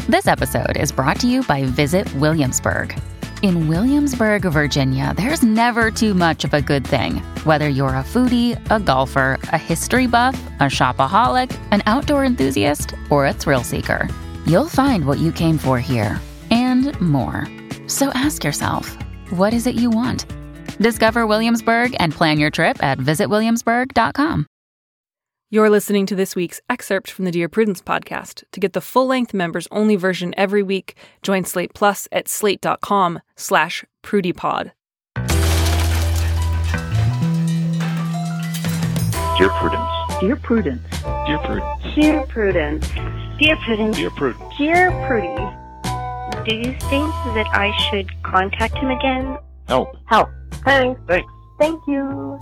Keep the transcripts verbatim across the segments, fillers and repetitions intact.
This episode is brought to you by Visit Williamsburg. In Williamsburg, Virginia, there's never too much of a good thing. Whether you're a foodie, a golfer, a history buff, a shopaholic, an outdoor enthusiast, or a thrill seeker, you'll find what you came for here and more. So ask yourself, what is it you want? Discover Williamsburg and plan your trip at visit williamsburg dot com. You're listening to this week's excerpt from the Dear Prudence podcast. To get the full-length members-only version every week, join Slate Plus at slate.com slash prudypod. Dear Prudence. Dear Prudence. Dear Prudence. Dear Prudence. Dear Prudence. Dear Prudence. Dear Prudy. Do you think that I should contact him again? Help. Help. Thanks. Thanks. Thank you.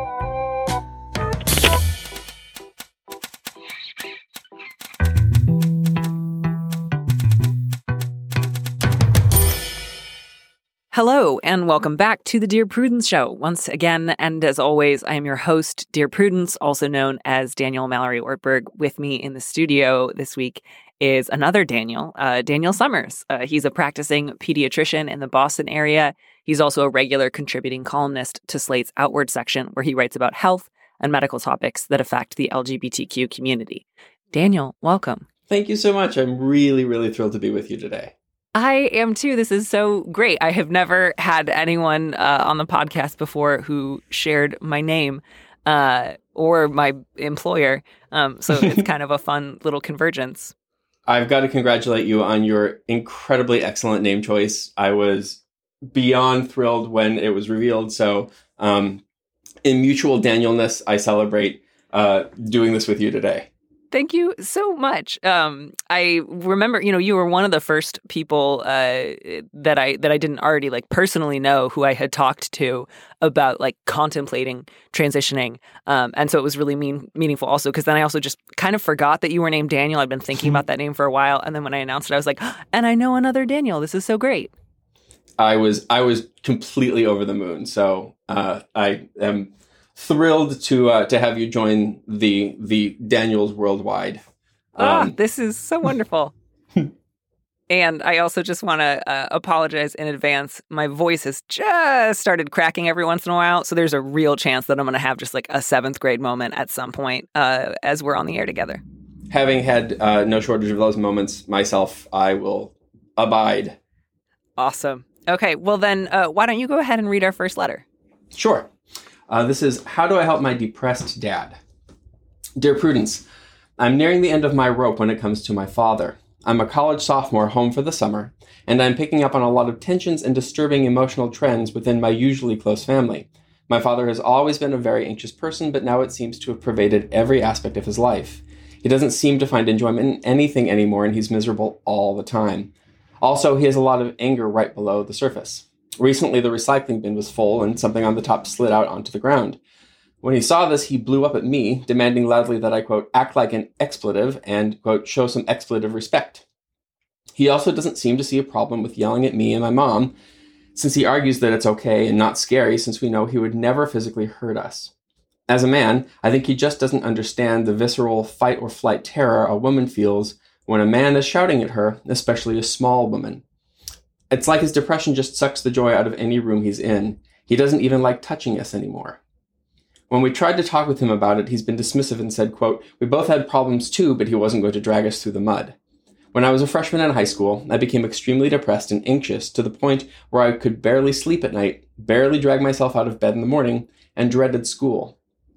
Hello, and welcome back to the Dear Prudence Show once again. And as always, I am your host, Dear Prudence, also known as Daniel Mallory Ortberg. With me in the studio this week is another Daniel, uh, Daniel Summers. Uh, he's a practicing pediatrician in the Boston area. He's also a regular contributing columnist to Slate's Outward section, where he writes about health and medical topics that affect the L G B T Q community. Daniel, welcome. Thank you so much. I'm really, really thrilled to be with you today. I am too. This is so great. I have never had anyone uh, on the podcast before who shared my name uh, or my employer. Um, so it's kind of a fun little convergence. I've got to congratulate you on your incredibly excellent name choice. I was beyond thrilled when it was revealed. So um, in mutual Danielness, I celebrate uh, doing this with you today. Thank you so much. Um, I remember, you know, you were one of the first people uh, that I that I didn't already like personally know who I had talked to about like contemplating transitioning, um, and so it was really mean, meaningful also because then I also just kind of forgot that you were named Daniel. I'd been thinking about that name for a while, and then when I announced it, I was like, oh, and I know another Daniel. This is so great. I was I was completely over the moon. So uh, I am thrilled to uh, to have you join the the Daniels worldwide. Um, ah, this is so wonderful. And I also just want to uh, apologize in advance. My voice has just started cracking every once in a while, so there's a real chance that I'm going to have just like a seventh grade moment at some point uh, as we're on the air together. Having had uh, no shortage of those moments myself, I will abide. Awesome. Okay, well then, uh, why don't you go ahead and read our first letter? Sure. Uh, this is, how do I help my depressed dad? Dear Prudence, I'm nearing the end of my rope when it comes to my father. I'm a college sophomore home for the summer, and I'm picking up on a lot of tensions and disturbing emotional trends within my usually close family. My father has always been a very anxious person, but now it seems to have pervaded every aspect of his life. He doesn't seem to find enjoyment in anything anymore, and he's miserable all the time. Also, he has a lot of anger right below the surface. Recently, the recycling bin was full and something on the top slid out onto the ground. When he saw this, he blew up at me, demanding loudly that I, quote, act like an expletive and, quote, show some expletive respect. He also doesn't seem to see a problem with yelling at me and my mom, since he argues that it's okay and not scary since we know he would never physically hurt us. As a man, I think he just doesn't understand the visceral fight or flight terror a woman feels when a man is shouting at her, especially a small woman. It's like his depression just sucks the joy out of any room he's in. He doesn't even like touching us anymore. When we tried to talk with him about it, he's been dismissive and said, quote, we both had problems too, but he wasn't going to drag us through the mud. When I was a freshman in high school, I became extremely depressed and anxious to the point where I could barely sleep at night, barely drag myself out of bed in the morning, and dreaded school.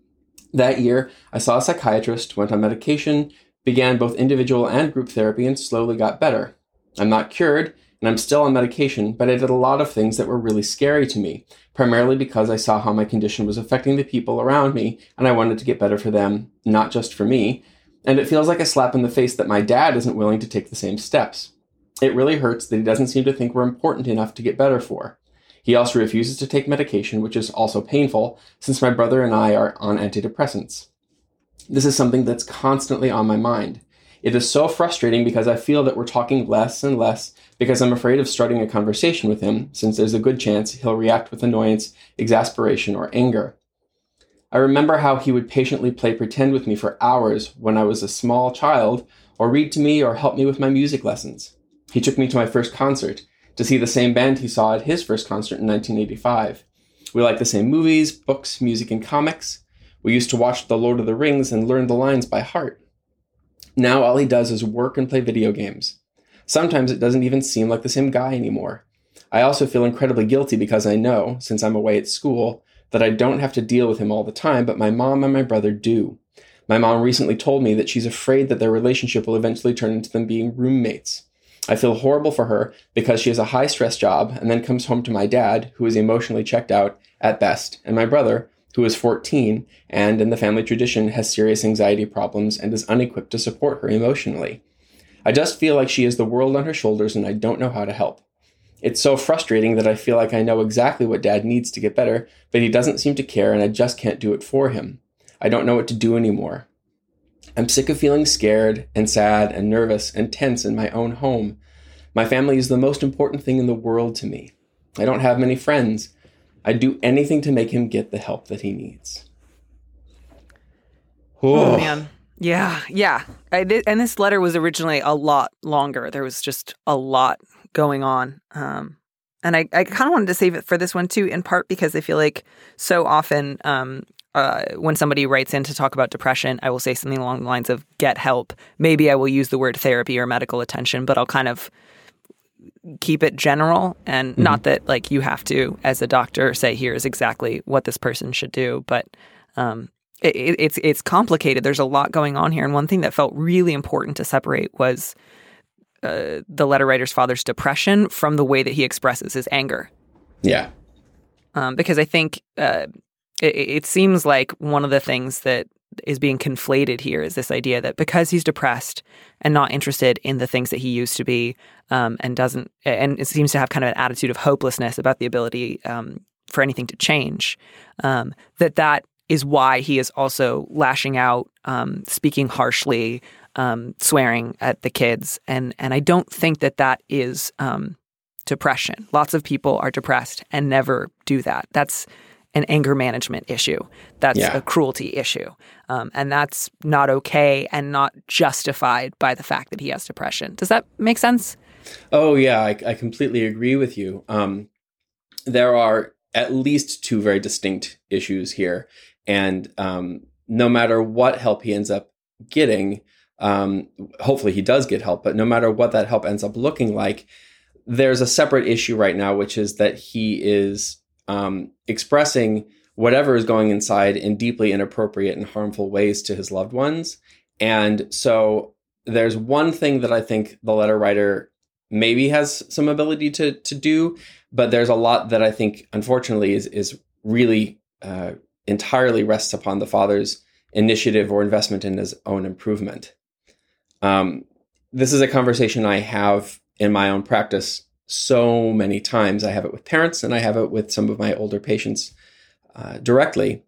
That year, I saw a psychiatrist, went on medication, began both individual and group therapy, and slowly got better. I'm not cured, and I'm still on medication, but I did a lot of things that were really scary to me, primarily because I saw how my condition was affecting the people around me, and I wanted to get better for them, not just for me. And it feels like a slap in the face that my dad isn't willing to take the same steps. It really hurts that he doesn't seem to think we're important enough to get better for. He also refuses to take medication, which is also painful, since my brother and I are on antidepressants. This is something that's constantly on my mind. It is so frustrating because I feel that we're talking less and less because I'm afraid of starting a conversation with him, since there's a good chance he'll react with annoyance, exasperation, or anger. I remember how he would patiently play pretend with me for hours when I was a small child, or read to me or help me with my music lessons. He took me to my first concert, to see the same band he saw at his first concert in nineteen eighty-five. We liked the same movies, books, music, and comics. We used to watch The Lord of the Rings and learn the lines by heart. Now all he does is work and play video games. Sometimes it doesn't even seem like the same guy anymore. I also feel incredibly guilty because I know, since I'm away at school, that I don't have to deal with him all the time, but my mom and my brother do. My mom recently told me that she's afraid that their relationship will eventually turn into them being roommates. I feel horrible for her because she has a high-stress job and then comes home to my dad, who is emotionally checked out at best, and my brother, who is fourteen and, in the family tradition, has serious anxiety problems and is unequipped to support her emotionally. I just feel like she has the world on her shoulders and I don't know how to help. It's so frustrating that I feel like I know exactly what Dad needs to get better, but he doesn't seem to care and I just can't do it for him. I don't know what to do anymore. I'm sick of feeling scared and sad and nervous and tense in my own home. My family is the most important thing in the world to me. I don't have many friends. I'd do anything to make him get the help that he needs. Oh, oh man. Yeah, yeah. I did, and this letter was originally a lot longer. There was just a lot going on. Um, and I, I kind of wanted to save it for this one, too, in part because I feel like so often um, uh, when somebody writes in to talk about depression, I will say something along the lines of get help. Maybe I will use the word therapy or medical attention, but I'll kind of keep it general. And mm-hmm. not that like you have to, as a doctor, say here's exactly what this person should do, but um It, it's it's complicated. There's a lot going on here. And one thing that felt really important to separate was uh, the letter writer's father's depression from the way that he expresses his anger. Yeah. Um, because I think uh, it, it seems like one of the things that is being conflated here is this idea that because he's depressed and not interested in the things that he used to be um, and doesn't, and it seems to have kind of an attitude of hopelessness about the ability um, for anything to change, um, that that is why he is also lashing out, um, speaking harshly, um, swearing at the kids. And and I don't think that that is um, depression. Lots of people are depressed and never do that. That's an anger management issue. That's yeah. a cruelty issue. Um, and that's not okay and not justified by the fact that he has depression. Does that make sense? Oh, yeah, I, I completely agree with you. Um, there are at least two very distinct issues here. And um, no matter what help he ends up getting, um, hopefully he does get help, but no matter what that help ends up looking like, there's a separate issue right now, which is that he is um, expressing whatever is going inside in deeply inappropriate and harmful ways to his loved ones. And so there's one thing that I think the letter writer maybe has some ability to to do, but there's a lot that I think, unfortunately, is is really uh, entirely rests upon the father's initiative or investment in his own improvement. Um, this is a conversation I have in my own practice so many times. I have it with parents and I have it with some of my older patients uh, directly.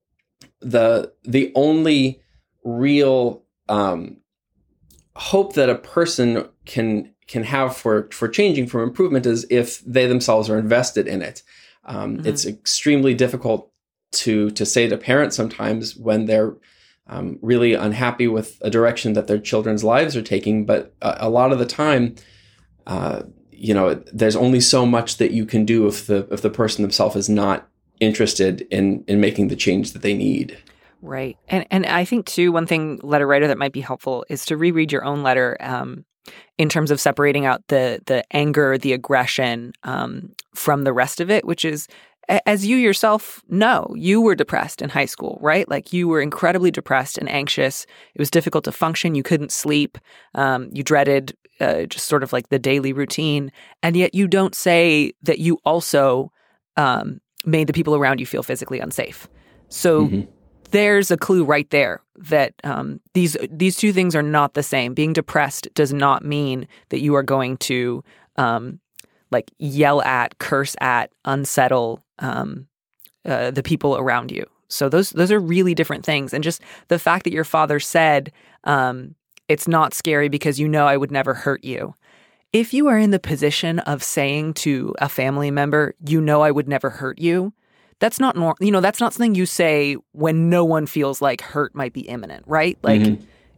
The, the only real um, hope that a person can can have for, for changing, for improvement, is if they themselves are invested in it. Um, mm-hmm. It's extremely difficult to to say to parents sometimes when they're um, really unhappy with a direction that their children's lives are taking. But a, a lot of the time, uh, you know, there's only so much that you can do if the if the person themselves is not interested in in making the change that they need. Right. And and I think, too, one thing, letter writer, that might be helpful is to reread your own letter um, in terms of separating out the the anger, the aggression um, from the rest of it, which is, as you yourself know, you were depressed in high school, right? Like you were incredibly depressed and anxious. It was difficult to function. You couldn't sleep. Um, you dreaded uh, just sort of like the daily routine. And yet you don't say that you also um, made the people around you feel physically unsafe. So mm-hmm. there's a clue right there that um, these these two things are not the same. Being depressed does not mean that you are going to um, like yell at, curse at, unsettle um, uh, the people around you. So those those are really different things. And just the fact that your father said, um, it's not scary because you know I would never hurt you. If you are in the position of saying to a family member, you know I would never hurt you, that's not nor- you know, that's not something you say when no one feels like hurt might be imminent, right? Like mm-hmm.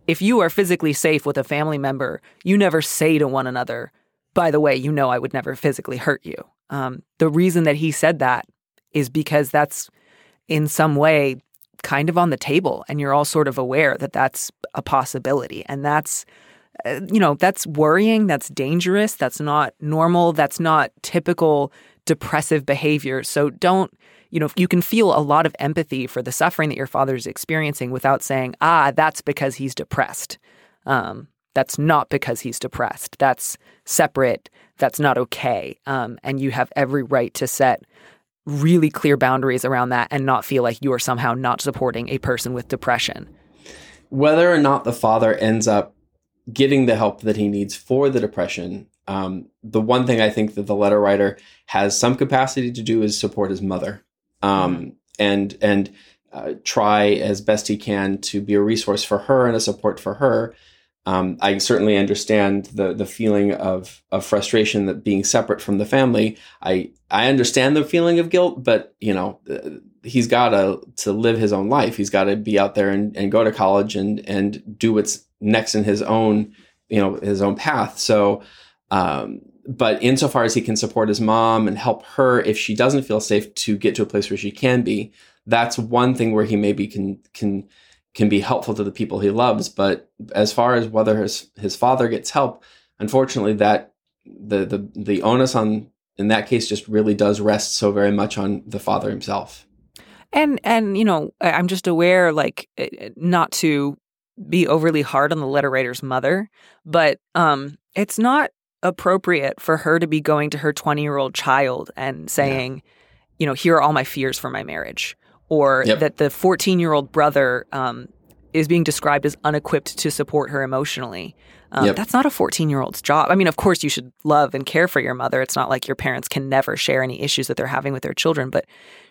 if you are physically safe with a family member, you never say to one another, by the way, you know I would never physically hurt you. Um, the reason that he said that is because that's in some way kind of on the table, and you're all sort of aware that that's a possibility. And that's, uh, you know, that's worrying, that's dangerous, that's not normal, that's not typical depressive behavior. So don't, you know, you can feel a lot of empathy for the suffering that your father is experiencing without saying, ah, that's because he's depressed. Um, that's not because he's depressed. That's separate. That's not okay. Um, and you have every right to set really clear boundaries around that and not feel like you are somehow not supporting a person with depression. Whether or not the father ends up getting the help that he needs for the depression, um, the one thing I think that the letter writer has some capacity to do is support his mother, um, mm-hmm. and and uh, try as best he can to be a resource for her and a support for her. Um, I certainly understand the the feeling of of frustration that being separate from the family. I I understand the feeling of guilt, but you know, uh, he's got to to live his own life. He's got to be out there and, and go to college and and do what's next in his own, you know, his own path. So, um, but insofar as he can support his mom and help her if she doesn't feel safe to get to a place where she can be, that's one thing where he maybe can can. can be helpful to the people he loves. But as far as whether his, his father gets help, unfortunately that the, the, the onus on, in that case, just really does rest so very much on the father himself. And, and, you know, I'm just aware, like, not to be overly hard on the letter writer's mother, but um, it's not appropriate for her to be going to her twenty-year-old child and saying, yeah. you know, here are all my fears for my marriage. Or yep. that the fourteen-year-old brother um, is being described as unequipped to support her emotionally. Um, yep. That's not a fourteen-year-old's job. I mean, of course, you should love and care for your mother. It's not like your parents can never share any issues that they're having with their children. But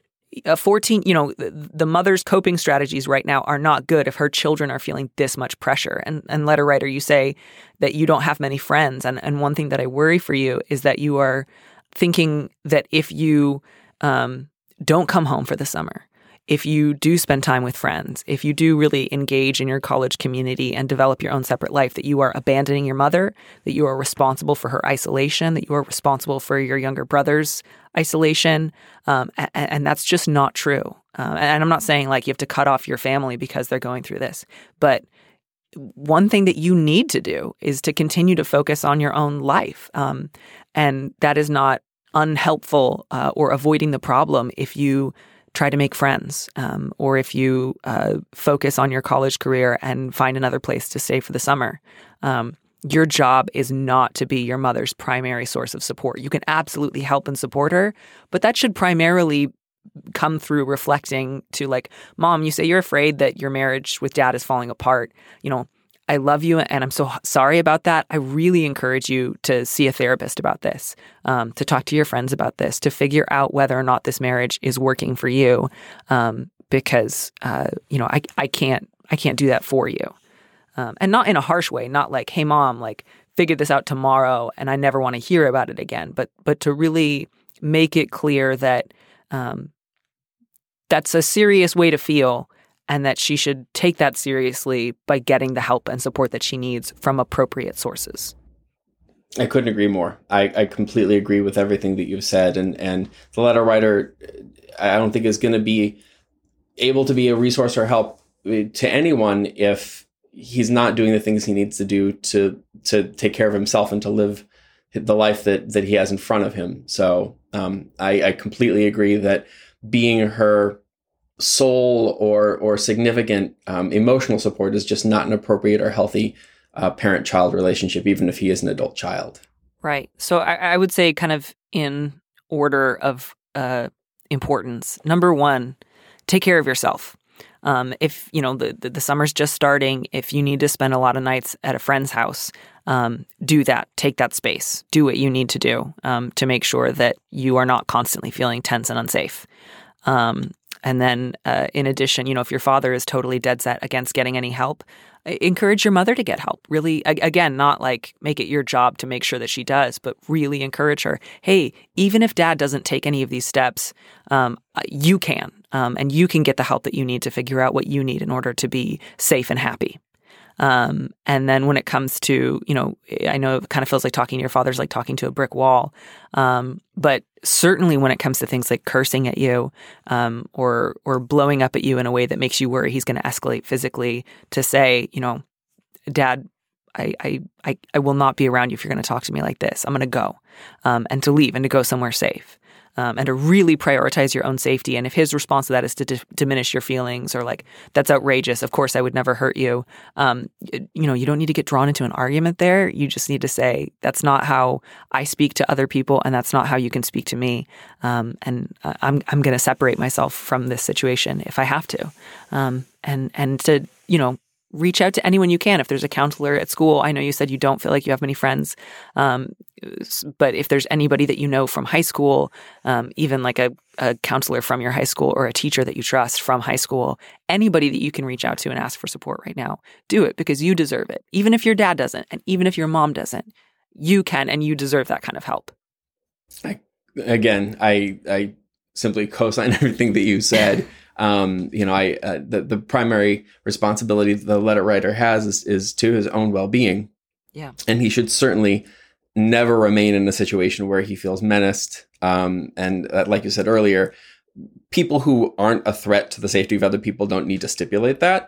a fourteen, you know, the, the mother's coping strategies right now are not good if her children are feeling this much pressure. And, and letter writer, you say that you don't have many friends. And, and one thing that I worry for you is that you are thinking that if you um, don't come home for the summer, if you do spend time with friends, if you do really engage in your college community and develop your own separate life, that you are abandoning your mother, that you are responsible for her isolation, that you are responsible for your younger brother's isolation. Um, and, and that's just not true. Um, and I'm not saying like you have to cut off your family because they're going through this. But one thing that you need to do is to continue to focus on your own life. Um, and that is not unhelpful uh, or avoiding the problem if you try to make friends, um, or if you uh, focus on your college career and find another place to stay for the summer. Um, your job is not to be your mother's primary source of support. You can absolutely help and support her, but that should primarily come through reflecting to like, Mom, you say you're afraid that your marriage with Dad is falling apart. You know, I love you and I'm so sorry about that. I really encourage you to see a therapist about this, um, to talk to your friends about this, to figure out whether or not this marriage is working for you. Um, because, uh, you know, I, I can't, I can't do that for you. Um, and not in a harsh way, not like, hey, Mom, like figure this out tomorrow and I never want to hear about it again. But, but to really make it clear that um, that's a serious way to feel, and that she should take that seriously by getting the help and support that she needs from appropriate sources. I couldn't agree more. I, I completely agree with everything that you've said. And, and the letter writer, I don't think is going to be able to be a resource or help to anyone if he's not doing the things he needs to do to to take care of himself and to live the life that, that he has in front of him. So um, I, I completely agree that being her sole or or significant um, emotional support is just not an appropriate or healthy uh, parent-child relationship, even if he is an adult child. Right. So I, I would say kind of in order of uh, importance. Number one, take care of yourself. Um, if, you know, the, the, the summer's just starting, if you need to spend a lot of nights at a friend's house, um, do that. Take that space. Do what you need to do um, to make sure that you are not constantly feeling tense and unsafe. Um And then uh, in addition, you know, if your father is totally dead set against getting any help, encourage your mother to get help. Really, again, not like make it your job to make sure that she does, but really encourage her. Hey, even if Dad doesn't take any of these steps, um, you can. Um, and you can get the help that you need to figure out what you need in order to be safe and happy. Um, and then when it comes to, you know, I know it kind of feels like talking to your father's like talking to a brick wall. Um, but certainly when it comes to things like cursing at you, um, or, or blowing up at you in a way that makes you worry he's going to escalate physically, to say, you know, Dad, I, I, I, I will not be around you if you're going to talk to me like this. I'm going to go, um, and to leave and to go somewhere safe. Um, and to really prioritize your own safety. And if his response to that is to d- diminish your feelings or like, that's outrageous, of course I would never hurt you. Um, you know, you don't need to get drawn into an argument there. You just need to say, that's not how I speak to other people, and that's not how you can speak to me. Um, and uh, I'm I'm going to separate myself from this situation if I have to. Um, and and to, you know, reach out to anyone you can. If there's a counselor at school, I know you said you don't feel like you have many friends, um, but if there's anybody that you know from high school, um, even like a, a counselor from your high school or a teacher that you trust from high school, anybody that you can reach out to and ask for support right now, do it, because you deserve it. Even if your dad doesn't, and even if your mom doesn't, you can, and you deserve that kind of help. I, again, I I simply co-sign everything that you said. Um, you know, I uh, the the primary responsibility the letter writer has is, is to his own well-being. Yeah, and he should certainly never remain in a situation where he feels menaced. Um, and uh, like you said earlier, people who aren't a threat to the safety of other people don't need to stipulate that.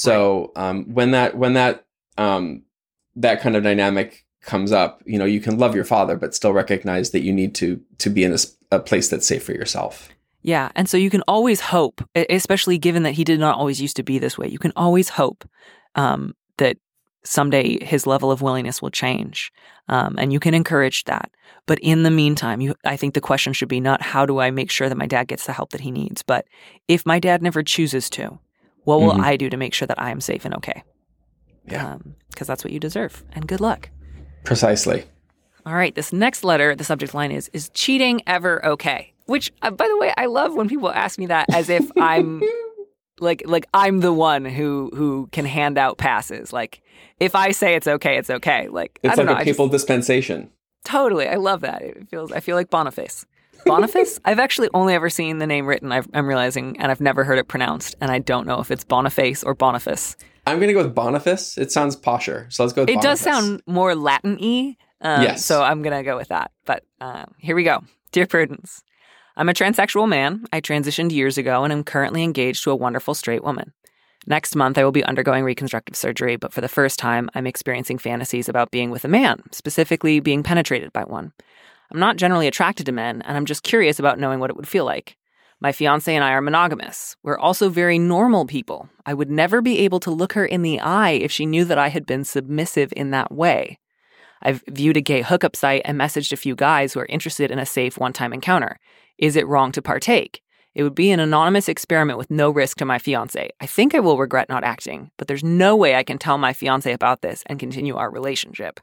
So right. um, when that when that um, that kind of dynamic comes up, you know, you can love your father, but still recognize that you need to to be in a, a place that's safe for yourself. Yeah. And so you can always hope, especially given that he did not always used to be this way, you can always hope um, that someday his level of willingness will change. Um, and you can encourage that. But in the meantime, you, I think the question should be not how do I make sure that my dad gets the help that he needs, but if my dad never chooses to, what will mm-hmm. I do to make sure that I am safe and okay? Yeah. Because um, that's what you deserve. And good luck. Precisely. All right. This next letter, the subject line is, is cheating ever okay? Which, uh, by the way, I love when people ask me that as if I'm like like I'm the one who who can hand out passes. Like if I say it's okay, it's okay. Like it's I don't like know, a papal just, dispensation. Totally, I love that. It feels I feel like Boniface. Boniface? I've actually only ever seen the name written. I've, I'm realizing, and I've never heard it pronounced. And I don't know if it's Boniface or Boniface. I'm gonna go with Boniface. It sounds posher, so let's go with it Boniface. It does sound more Latin-y. Um, yes. So I'm gonna go with that. But uh, here we go. Dear Prudence. I'm a transsexual man. I transitioned years ago and am currently engaged to a wonderful straight woman. Next month, I will be undergoing reconstructive surgery, but for the first time, I'm experiencing fantasies about being with a man, specifically being penetrated by one. I'm not generally attracted to men, and I'm just curious about knowing what it would feel like. My fiancé and I are monogamous. We're also very normal people. I would never be able to look her in the eye if she knew that I had been submissive in that way. I've viewed a gay hookup site and messaged a few guys who are interested in a safe one-time encounter. Is it wrong to partake? It would be an anonymous experiment with no risk to my fiancé. I think I will regret not acting, but there's no way I can tell my fiancé about this and continue our relationship.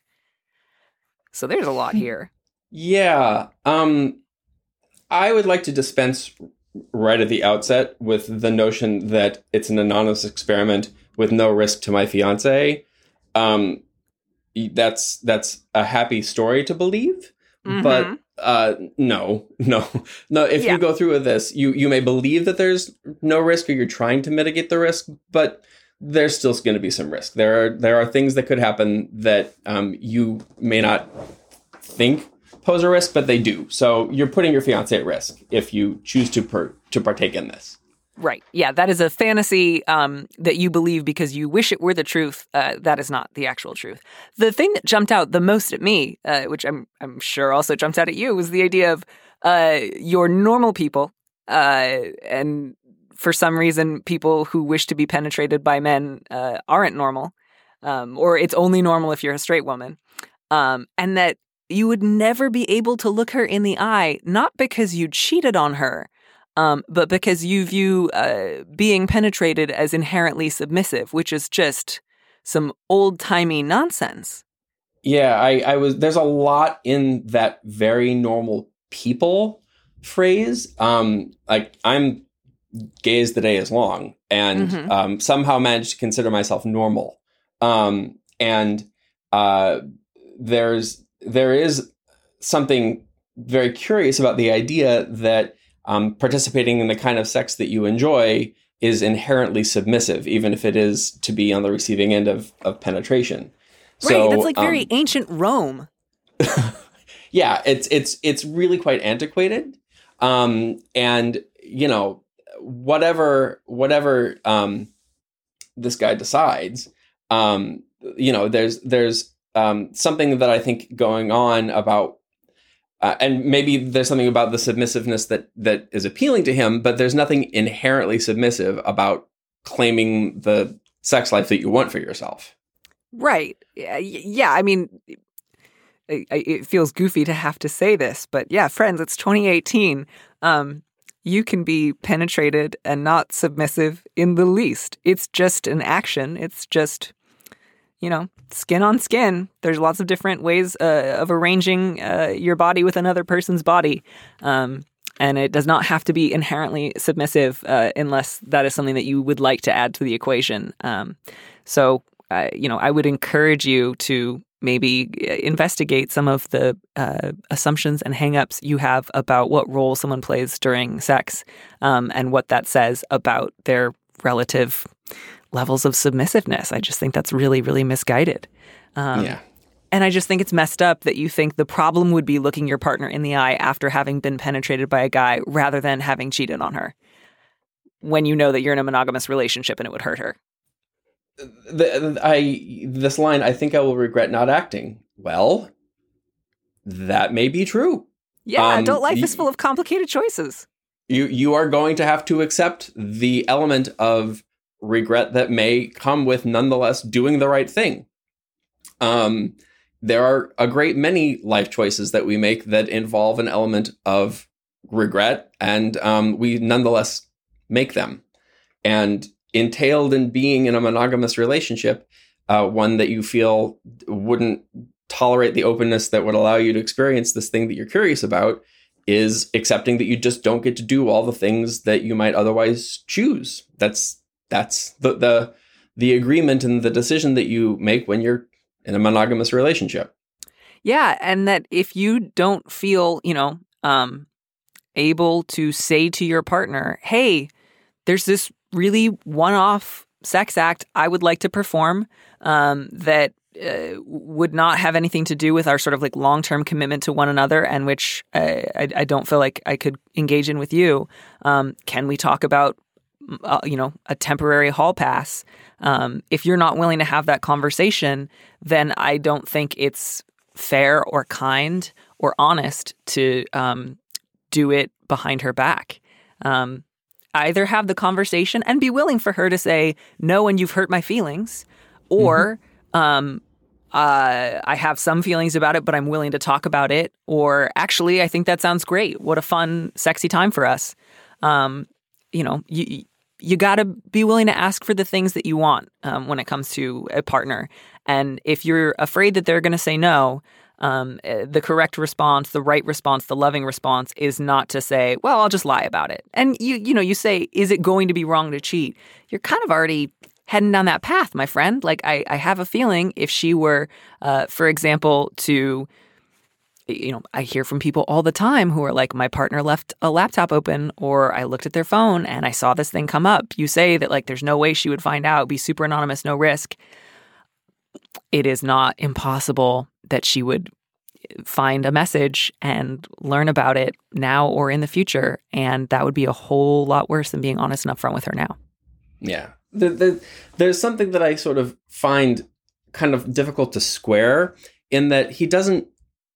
So there's a lot here. Yeah. Um, I would like to dispense right at the outset with the notion that it's an anonymous experiment with no risk to my fiancé. Um, that's that's a happy story to believe, mm-hmm. but uh, no, no, no. If yeah. you go through with this, you you may believe that there's no risk, or you're trying to mitigate the risk, but there's still going to be some risk. There are there are things that could happen that um, you may not think pose a risk, but they do. So you're putting your fiancé at risk if you choose to per, to partake in this. Right. Yeah, that is a fantasy um, that you believe because you wish it were the truth. Uh, that is not the actual truth. The thing that jumped out the most at me, uh, which I'm I'm sure also jumped out at you, was the idea of uh, you're normal people, uh, and for some reason, people who wish to be penetrated by men uh, aren't normal, um, or it's only normal if you're a straight woman, um, and that you would never be able to look her in the eye, not because you cheated on her, Um, but because you view uh, being penetrated as inherently submissive, which is just some old-timey nonsense. Yeah, I, I was. There's a lot in that very normal people phrase. Um, like I'm gay as the day is long, and mm-hmm. um, somehow managed to consider myself normal. Um, and uh, there's there is something very curious about the idea that Um, participating in the kind of sex that you enjoy is inherently submissive, even if it is to be on the receiving end of, of penetration. Right, So, that's like very um, ancient Rome. yeah, it's it's it's really quite antiquated, um, and you know whatever whatever um, this guy decides, um, you know, there's there's um, something that I think going on about, uh, and maybe there's something about the submissiveness that that is appealing to him, but there's nothing inherently submissive about claiming the sex life that you want for yourself. Right. Yeah. yeah. I mean, it, it feels goofy to have to say this, but yeah, friends, it's twenty eighteen. Um, you can be penetrated and not submissive in the least. It's just an action. It's just, you know, skin on skin. There's lots of different ways uh, of arranging uh, your body with another person's body. Um, and it does not have to be inherently submissive uh, unless that is something that you would like to add to the equation. Um, so, Uh, you know, I would encourage you to maybe investigate some of the uh, assumptions and hangups you have about what role someone plays during sex, um, and what that says about their relative levels of submissiveness. I just think that's really, really misguided. Um, yeah. And I just think it's messed up that you think the problem would be looking your partner in the eye after having been penetrated by a guy rather than having cheated on her, when you know that you're in a monogamous relationship and it would hurt her. The, I this line, I think I will regret not acting. Well, that may be true. Yeah, Um, adult life y- is full of complicated choices. You you are going to have to accept the element of regret that may come with nonetheless doing the right thing. Um, there are a great many life choices that we make that involve an element of regret, and um, we nonetheless make them. And entailed in being in a monogamous relationship, uh, one that you feel wouldn't tolerate the openness that would allow you to experience this thing that you're curious about, is accepting that you just don't get to do all the things that you might otherwise choose. That's that's the the the agreement and the decision that you make when you're in a monogamous relationship. Yeah, and that if you don't feel, you know, um, able to say to your partner, hey, there's this really one-off sex act I would like to perform um, that uh, would not have anything to do with our sort of like long-term commitment to one another, and which uh, I, I don't feel like I could engage in with you. Um, can we talk about, uh, you know, a temporary hall pass? Um, if you're not willing to have that conversation, then I don't think it's fair or kind or honest to um, do it behind her back. Um, Either have the conversation and be willing for her to say, no, and you've hurt my feelings, or mm-hmm. um, uh, I have some feelings about it, but I'm willing to talk about it, or actually, I think that sounds great. What a fun, sexy time for us. Um, you know, you, you got to be willing to ask for the things that you want um, when it comes to a partner. And if you're afraid that they're going to say no, Um, the correct response, the right response, the loving response is not to say, well, I'll just lie about it. And you, you know, you say, is it going to be wrong to cheat? You're kind of already heading down that path, my friend. Like, I, I have a feeling if she were, uh, for example, to, you know, I hear from people all the time who are like, my partner left a laptop open, or I looked at their phone and I saw this thing come up. You say that, like, there's no way she would find out, be super anonymous, no risk. It is not impossible that she would find a message and learn about it now or in the future. And that would be a whole lot worse than being honest and upfront with her now. Yeah. The, the, there's something that I sort of find kind of difficult to square, in that he doesn't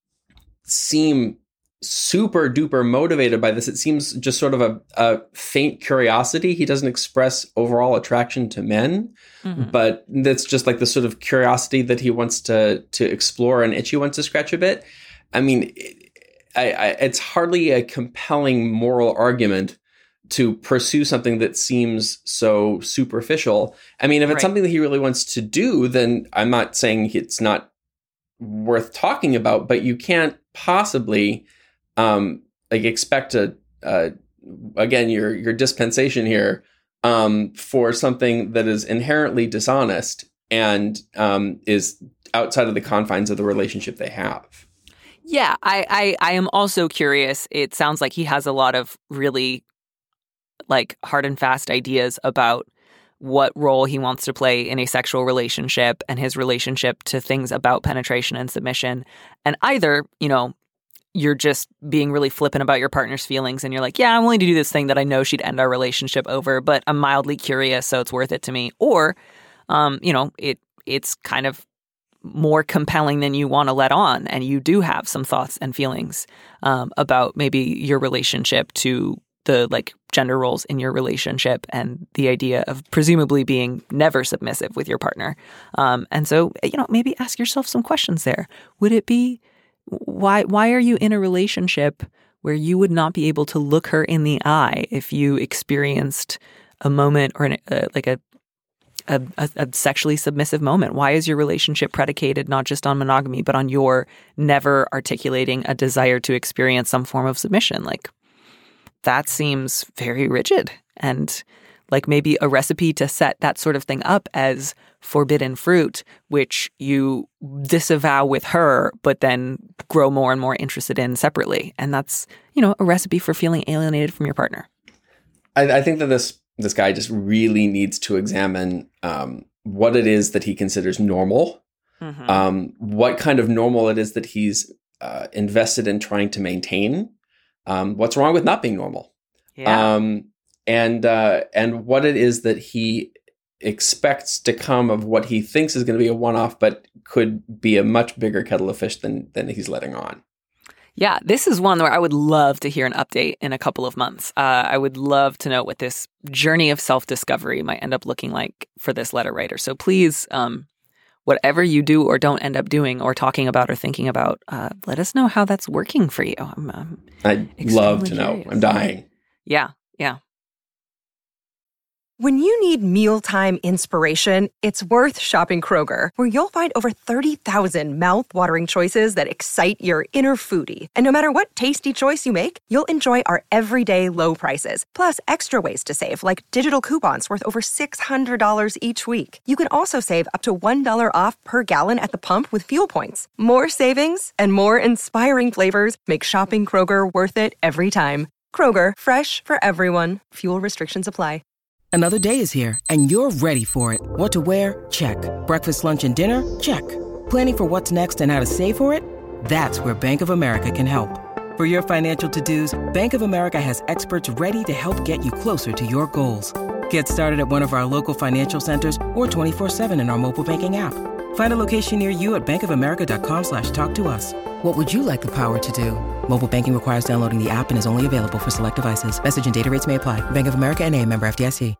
seem super duper motivated by this. It seems just sort of a, a faint curiosity. He doesn't express overall attraction to men, mm-hmm. but that's just like the sort of curiosity that he wants to to explore, and itch he wants to scratch a bit. I mean, I, I, it's hardly a compelling moral argument to pursue something that seems so superficial. I mean, if it's right. something that he really wants to do, then I'm not saying it's not worth talking about, but you can't possibly um, like expect a, uh, again, your, your dispensation here um, for something that is inherently dishonest and um, is outside of the confines of the relationship they have. Yeah, I, I, I am also curious. It sounds like he has a lot of really like hard and fast ideas about what role he wants to play in a sexual relationship and his relationship to things about penetration and submission. And either, you know, you're just being really flippant about your partner's feelings and you're like, yeah, I'm willing to do this thing that I know she'd end our relationship over, but I'm mildly curious, so it's worth it to me. Or, um, you know, it it's kind of more compelling than you want to let on, and you do have some thoughts and feelings um, about maybe your relationship to the like gender roles in your relationship and the idea of presumably being never submissive with your partner. Um, and so, you know, maybe ask yourself some questions there. Would it be why why are you in a relationship where you would not be able to look her in the eye if you experienced a moment or an, uh, like a A, a, a sexually submissive moment? Why is your relationship predicated not just on monogamy, but on your never articulating a desire to experience some form of submission? Like, that seems very rigid and like maybe a recipe to set that sort of thing up as forbidden fruit, which you disavow with her, but then grow more and more interested in separately. And that's, you know, a recipe for feeling alienated from your partner. I, I think that this This guy just really needs to examine um, what it is that he considers normal, mm-hmm. um, what kind of normal it is that he's uh, invested in trying to maintain, um, what's wrong with not being normal, yeah. um, and uh, and what it is that he expects to come of what he thinks is going to be a one-off, but could be a much bigger kettle of fish than than he's letting on. Yeah, this is one where I would love to hear an update in a couple of months. Uh, I would love to know what this journey of self-discovery might end up looking like for this letter writer. So please, um, whatever you do or don't end up doing or talking about or thinking about, uh, let us know how that's working for you. I'm, I'm I'd love to know. I'm dying. Yeah, yeah. When you need mealtime inspiration, it's worth shopping Kroger, where you'll find over thirty thousand mouth-watering choices that excite your inner foodie. And no matter what tasty choice you make, you'll enjoy our everyday low prices, plus extra ways to save, like digital coupons worth over six hundred dollars each week. You can also save up to one dollar off per gallon at the pump with fuel points. More savings and more inspiring flavors make shopping Kroger worth it every time. Kroger, fresh for everyone. Fuel restrictions apply. Another day is here, and you're ready for it. What to wear? Check. Breakfast, lunch, and dinner? Check. Planning for what's next and how to save for it? That's where Bank of America can help. For your financial to-dos, Bank of America has experts ready to help get you closer to your goals. Get started at one of our local financial centers or twenty-four seven in our mobile banking app. Find a location near you at bankofamerica.com slash talk to us. What would you like the power to do? Mobile banking requires downloading the app and is only available for select devices. Message and data rates may apply. Bank of America N A, member F D I C.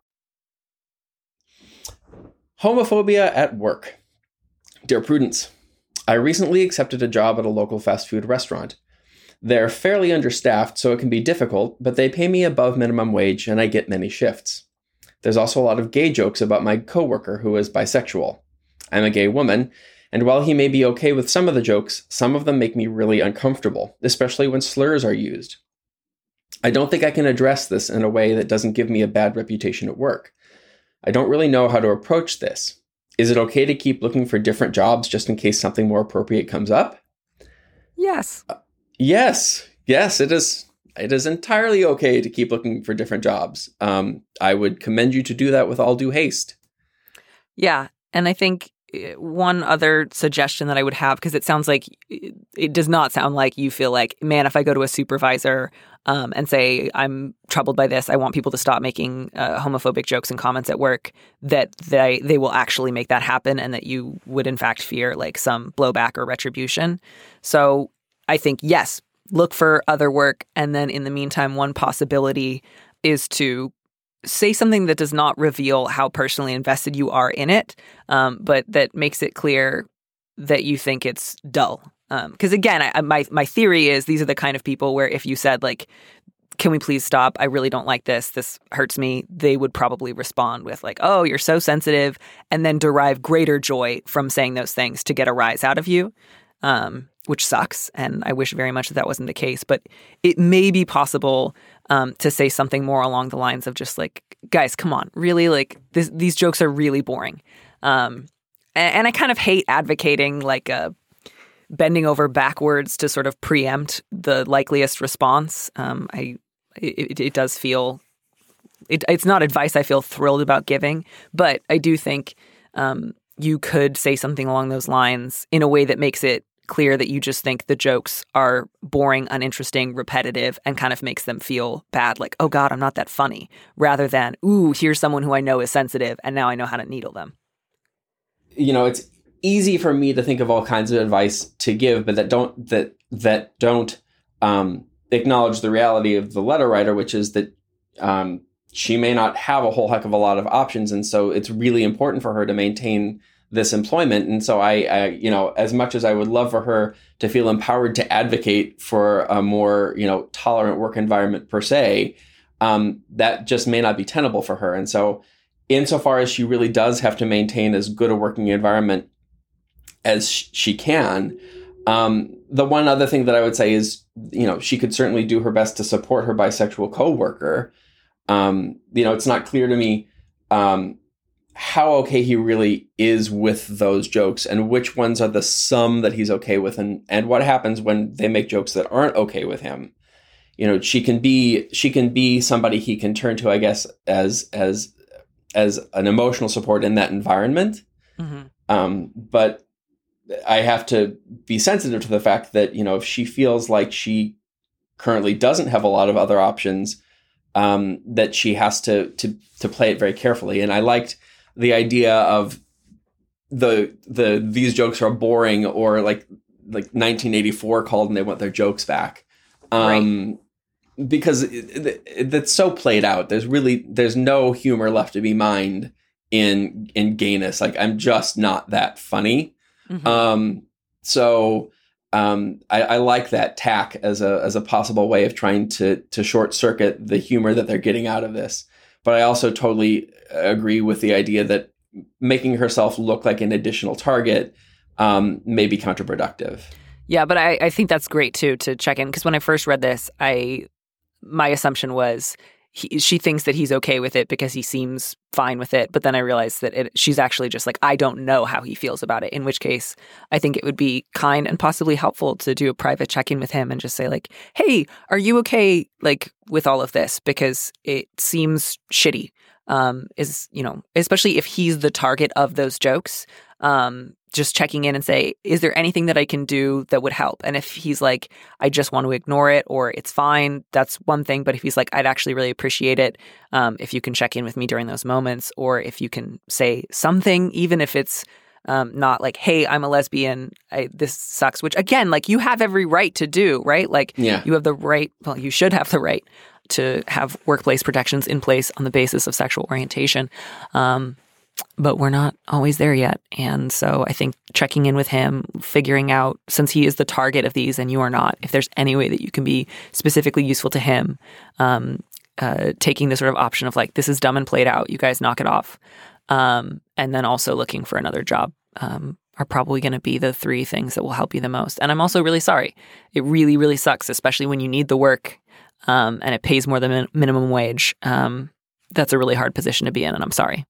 Homophobia at work. Dear Prudence, I recently accepted a job at a local fast food restaurant. They're fairly understaffed, so it can be difficult, but they pay me above minimum wage and I get many shifts. There's also a lot of gay jokes about my coworker who is bisexual. I'm a gay woman, and while he may be okay with some of the jokes, some of them make me really uncomfortable, especially when slurs are used. I don't think I can address this in a way that doesn't give me a bad reputation at work. I don't really know how to approach this. Is it okay to keep looking for different jobs just in case something more appropriate comes up? Yes. Uh, yes. Yes, it is. It is entirely okay to keep looking for different jobs. Um, I would commend you to do that with all due haste. Yeah. And I think one other suggestion that I would have, because it sounds like it does not sound like you feel like, man, if I go to a supervisor um, and say, I'm troubled by this, I want people to stop making uh, homophobic jokes and comments at work, that they, they will actually make that happen and that you would in fact fear like some blowback or retribution. So I think, yes, look for other work. And then in the meantime, one possibility is to say something that does not reveal how personally invested you are in it, um, but that makes it clear that you think it's dull. Because um, again, I, my my theory is these are the kind of people where if you said like, can we please stop? I really don't like this. This hurts me. They would probably respond with like, oh, you're so sensitive, and then derive greater joy from saying those things to get a rise out of you, um, which sucks. And I wish very much that that wasn't the case. But it may be possible um, to say something more along the lines of just like, guys, come on, really? Like this, these jokes are really boring. Um, and, and I kind of hate advocating like a bending over backwards to sort of preempt the likeliest response. Um, I it, it does feel it, it's not advice I feel thrilled about giving, but I do think um, you could say something along those lines in a way that makes it clear that you just think the jokes are boring, uninteresting, repetitive, and kind of makes them feel bad, like, oh God, I'm not that funny, rather than, ooh, here's someone who I know is sensitive, and now I know how to needle them. You know, it's easy for me to think of all kinds of advice to give, but that don't that that don't um, acknowledge the reality of the letter writer, which is that um, she may not have a whole heck of a lot of options, and so it's really important for her to maintain this employment. And so I, I, you know, as much as I would love for her to feel empowered to advocate for a more, you know, tolerant work environment per se, um, that just may not be tenable for her. And so insofar as she really does have to maintain as good a working environment as sh- she can, um, the one other thing that I would say is, you know, she could certainly do her best to support her bisexual coworker. Um, you know, it's not clear to me, um, how okay he really is with those jokes and which ones are the some that he's okay with, and, and what happens when they make jokes that aren't okay with him. You know, she can be, she can be somebody he can turn to, I guess, as, as, as an emotional support in that environment. Mm-hmm. Um, but I have to be sensitive to the fact that, you know, if she feels like she currently doesn't have a lot of other options, um, that she has to, to, to play it very carefully. And I liked the idea of the the these jokes are boring, or like like nineteen eighty-four called and they want their jokes back, um, right. Because it, it, it, it's so played out. There's really there's no humor left to be mined in in gayness. Like, I'm just not that funny. Mm-hmm. Um, so um, I, I like that tack as a as a possible way of trying to to short circuit the humor that they're getting out of this. But I also totally agree with the idea that making herself look like an additional target um, may be counterproductive. Yeah, but I, I think that's great, too, to check in. Because when I first read this, I my assumption was he, she thinks that he's okay with it because he seems fine with it. But then I realized that it, she's actually just like, I don't know how he feels about it. In which case, I think it would be kind and possibly helpful to do a private check-in with him and just say like, hey, are you okay like with all of this? Because it seems shitty. Um, is, you know, especially if he's the target of those jokes, um, just checking in and say, is there anything that I can do that would help? And if he's like, I just want to ignore it or it's fine, that's one thing. But if he's like, I'd actually really appreciate it um, if you can check in with me during those moments, or if you can say something, even if it's um, not like, hey, I'm a lesbian, I, this sucks, which again, like you have every right to do, right? Like yeah. you have the right, well, you should have the right to have workplace protections in place on the basis of sexual orientation. Um, but we're not always there yet. And so I think checking in with him, figuring out, since he is the target of these and you are not, if there's any way that you can be specifically useful to him, um, uh, taking the sort of option of like, this is dumb and played out, you guys knock it off. Um, and then also looking for another job um, are probably going to be the three things that will help you the most. And I'm also really sorry. It really, really sucks, especially when you need the work um, and it pays more than min- minimum wage. Um, that's a really hard position to be in, and I'm sorry.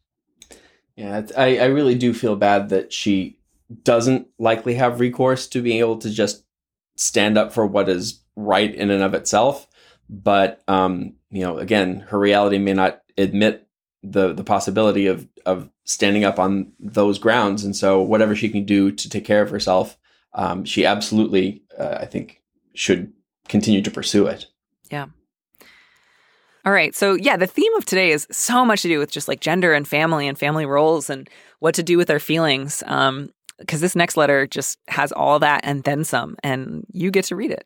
Yeah, I, I really do feel bad that she doesn't likely have recourse to being able to just stand up for what is right in and of itself. But, um, you know, again, her reality may not admit the the possibility of, of standing up on those grounds. And so whatever she can do to take care of herself, um, she absolutely, uh, I think, should continue to pursue it. Yeah. All right. So, yeah, the theme of today is so much to do with just like gender and family and family roles and what to do with our feelings. Um, because this next letter just has all that and then some, and you get to read it.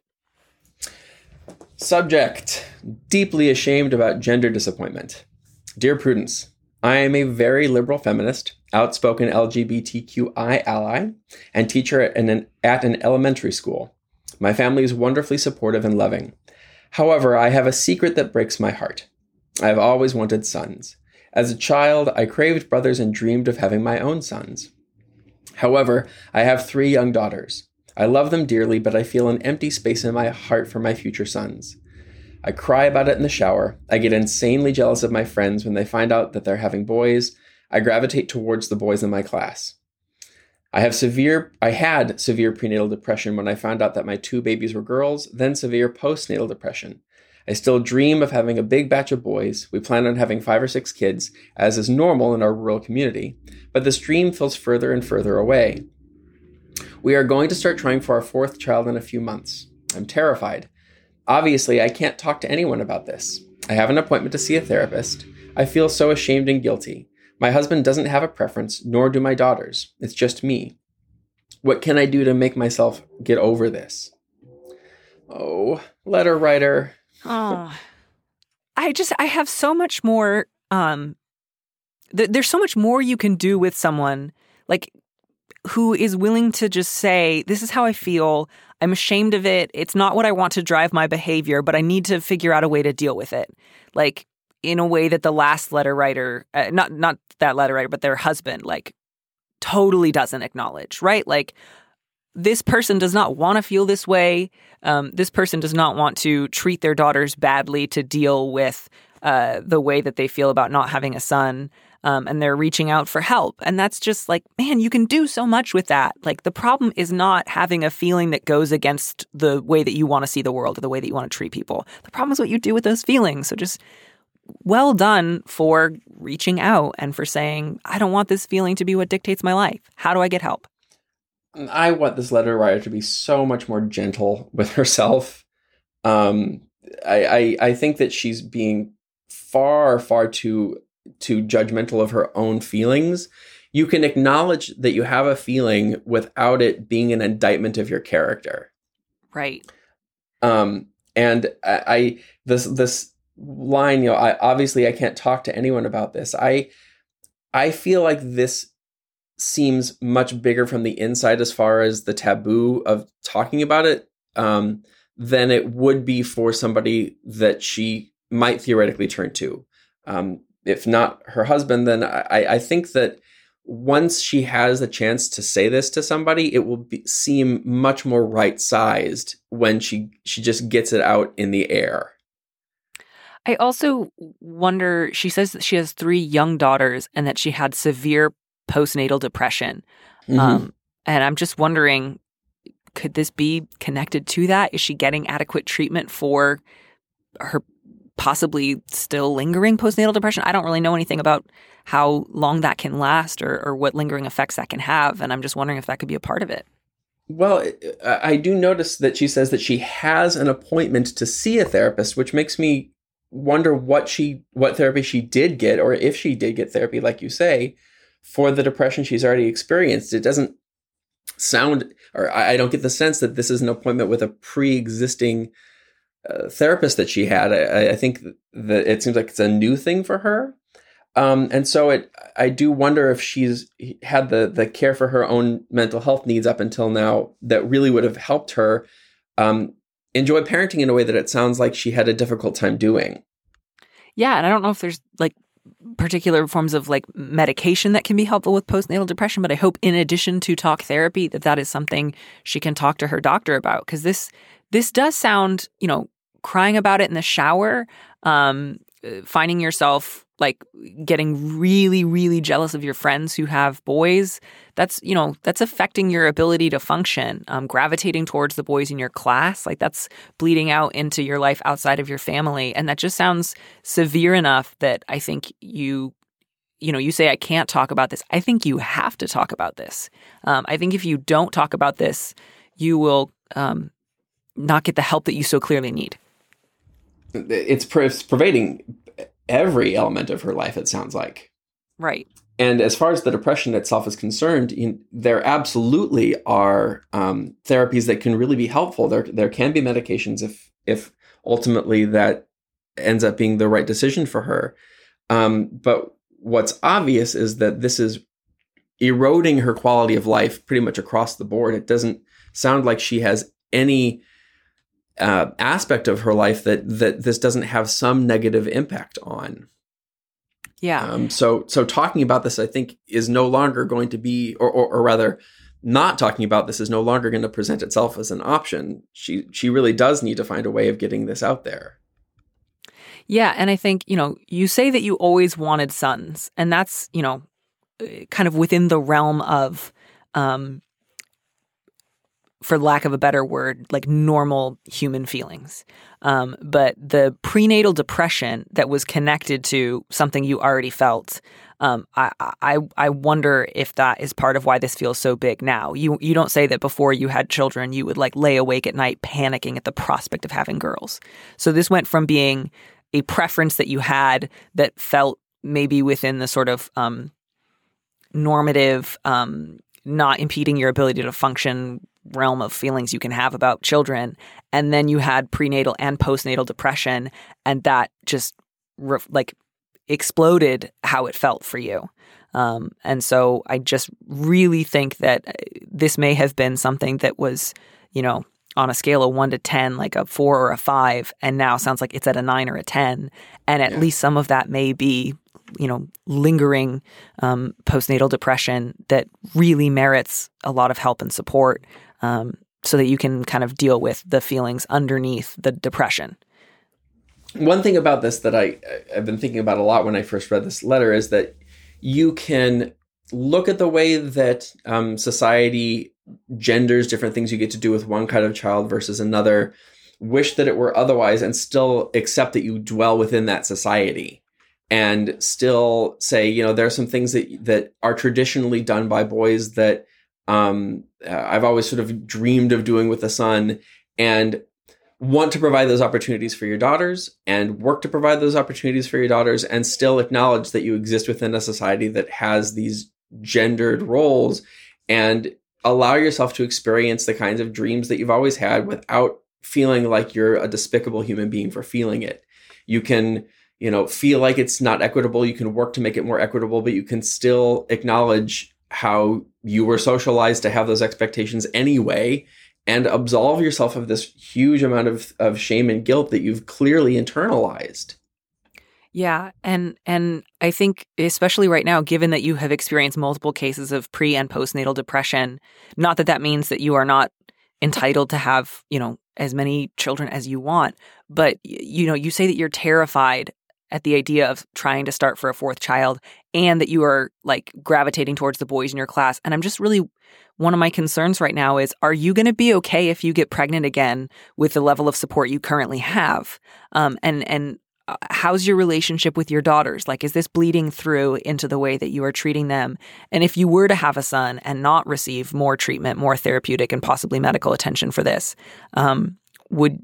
Subject: deeply ashamed about gender disappointment. Dear Prudence, I am a very liberal feminist, outspoken L G B T Q I ally, and teacher at an, at an elementary school. My family is wonderfully supportive and loving. However, I have a secret that breaks my heart. I have always wanted sons. As a child, I craved brothers and dreamed of having my own sons. However, I have three young daughters. I love them dearly, but I feel an empty space in my heart for my future sons. I cry about it in the shower. I get insanely jealous of my friends when they find out that they're having boys. I gravitate towards the boys in my class. I have severe, I had severe prenatal depression when I found out that my two babies were girls, then severe postnatal depression. I still dream of having a big batch of boys. We plan on having five or six kids, as is normal in our rural community. But this dream feels further and further away. We are going to start trying for our fourth child in a few months. I'm terrified. Obviously, I can't talk to anyone about this. I have an appointment to see a therapist. I feel so ashamed and guilty. My husband doesn't have a preference, nor do my daughters. It's just me. What can I do to make myself get over this? Oh, letter writer. Oh, I just, I have so much more, um, th- there's so much more you can do with someone, like, who is willing to just say, this is how I feel. I'm ashamed of it. It's not what I want to drive my behavior, but I need to figure out a way to deal with it. Like, in a way that the last letter writer, uh, not not that letter writer, but their husband, like, totally doesn't acknowledge, right? Like, this person does not want to feel this way. Um, this person does not want to treat their daughters badly to deal with uh, the way that they feel about not having a son. Um, and they're reaching out for help. And that's just like, man, you can do so much with that. Like, the problem is not having a feeling that goes against the way that you want to see the world or the way that you want to treat people. The problem is what you do with those feelings. So just well done for reaching out and for saying, I don't want this feeling to be what dictates my life. How do I get help? I want this letter writer to be so much more gentle with herself. Um, I, I, I think that she's being far, far too too judgmental of her own feelings. You can acknowledge that you have a feeling without it being an indictment of your character. Right. Um, and I, I this this line, you know, I obviously I can't talk to anyone about this. I I feel like this seems much bigger from the inside as far as the taboo of talking about it, um, than it would be for somebody that she might theoretically turn to. Um, if not her husband, then I, I think that once she has the chance to say this to somebody, it will be, seem much more right-sized when she she just gets it out in the air. I also wonder, she says that she has three young daughters and that she had severe postnatal depression. Mm-hmm. Um, and I'm just wondering, could this be connected to that? Is she getting adequate treatment for her possibly still lingering postnatal depression? I don't really know anything about how long that can last or, or what lingering effects that can have. And I'm just wondering if that could be a part of it. Well, I do notice that she says that she has an appointment to see a therapist, which makes me wonder what she, what therapy she did get, or if she did get therapy, like you say, for the depression she's already experienced. It doesn't sound, or I don't get the sense that this is an appointment with a pre-existing uh, therapist that she had. I, I think that it seems like it's a new thing for her. Um, and so it, I do wonder if she's had the the care for her own mental health needs up until now that really would have helped her um, enjoy parenting in a way that it sounds like she had a difficult time doing. Yeah, and I don't know if there's like particular forms of like medication that can be helpful with postnatal depression, but I hope in addition to talk therapy that that is something she can talk to her doctor about, because this this does sound, you know, crying about it in the shower, um, finding yourself like getting really, really jealous of your friends who have boys. That's, you know, that's affecting your ability to function, um, gravitating towards the boys in your class. Like that's bleeding out into your life outside of your family. And that just sounds severe enough that I think you, you know, you say, I can't talk about this. I think you have to talk about this. Um, I think if you don't talk about this, you will um, not get the help that you so clearly need. It's, per- it's pervading every element of her life, it sounds like. Right. And as far as the depression itself is concerned, you, there absolutely are um, therapies that can really be helpful. There there can be medications if if ultimately that ends up being the right decision for her. Um, but what's obvious is that this is eroding her quality of life pretty much across the board. It doesn't sound like she has any Uh, aspect of her life that that this doesn't have some negative impact on. Yeah. Um, so so talking about this, I think, is no longer going to be, or, or or rather, not talking about this is no longer going to present itself as an option. She she really does need to find a way of getting this out there. Yeah, and I think, you know, you say that you always wanted sons, and that's, you know, kind of within the realm of um, for lack of a better word, like normal human feelings. Um, but the prenatal depression that was connected to something you already felt, um, I, I I wonder if that is part of why this feels so big now. You you don't say that before you had children, you would like lay awake at night panicking at the prospect of having girls. So this went from being a preference that you had that felt maybe within the sort of um, normative, um, not impeding your ability to function realm of feelings you can have about children. And then you had prenatal and postnatal depression, and that just re- like exploded how it felt for you. Um, and so I just really think that this may have been something that was, you know, on a scale of one to ten, like a four or a five, and now sounds like it's at a nine or a ten. And at yeah. least some of that may be, you know, lingering um, postnatal depression that really merits a lot of help and support, um, so that you can kind of deal with the feelings underneath the depression. One thing about this that I, I've been thinking about a lot when I first read this letter is that you can look at the way that um, society genders different things you get to do with one kind of child versus another, wish that it were otherwise, and still accept that you dwell within that society. And still say, you know, there are some things that that are traditionally done by boys that um, I've always sort of dreamed of doing with a son, and want to provide those opportunities for your daughters and work to provide those opportunities for your daughters, and still acknowledge that you exist within a society that has these gendered roles, and allow yourself to experience the kinds of dreams that you've always had without feeling like you're a despicable human being for feeling it. You can, you know, feel like it's not equitable. You can work to make it more equitable, but you can still acknowledge how you were socialized to have those expectations anyway, and absolve yourself of this huge amount of, of shame and guilt that you've clearly internalized. Yeah. And, and I think especially right now, given that you have experienced multiple cases of pre and postnatal depression, not that that means that you are not entitled to have, you know, as many children as you want, but, you know, you say that you're terrified at the idea of trying to start for a fourth child, and that you are like gravitating towards the boys in your class. And I'm just really, one of my concerns right now is, are you going to be okay if you get pregnant again with the level of support you currently have? Um, and, and uh, how's your relationship with your daughters? Like, is this bleeding through into the way that you are treating them? And if you were to have a son and not receive more treatment, more therapeutic and possibly medical attention for this, um, would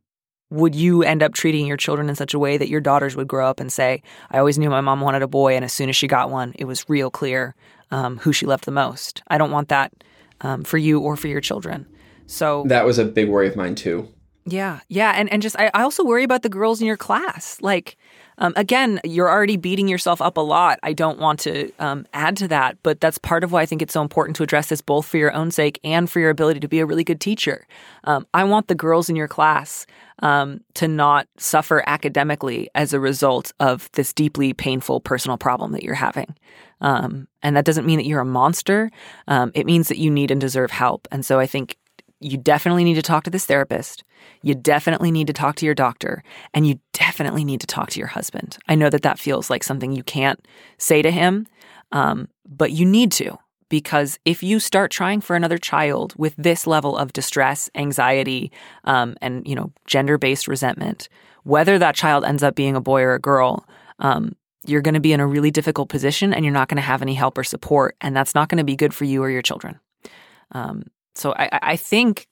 Would you end up treating your children in such a way that your daughters would grow up and say, I always knew my mom wanted a boy, and as soon as she got one, it was real clear um, who she loved the most? I don't want that um, for you or for your children. So that was a big worry of mine too. Yeah. Yeah. And and just, I, I also worry about the girls in your class. Like, um, again, you're already beating yourself up a lot. I don't want to um, add to that, but that's part of why I think it's so important to address this, both for your own sake and for your ability to be a really good teacher. Um, I want the girls in your class um, to not suffer academically as a result of this deeply painful personal problem that you're having. Um, and that doesn't mean that you're a monster. Um, it means that you need and deserve help. And so I think you definitely need to talk to this therapist. You definitely need to talk to your doctor, and you definitely need to talk to your husband. I know that that feels like something you can't say to him, um, but you need to, because if you start trying for another child with this level of distress, anxiety, um, and, you know, gender-based resentment, whether that child ends up being a boy or a girl, um, you're going to be in a really difficult position, and you're not going to have any help or support, and that's not going to be good for you or your children. Um, So I, I think,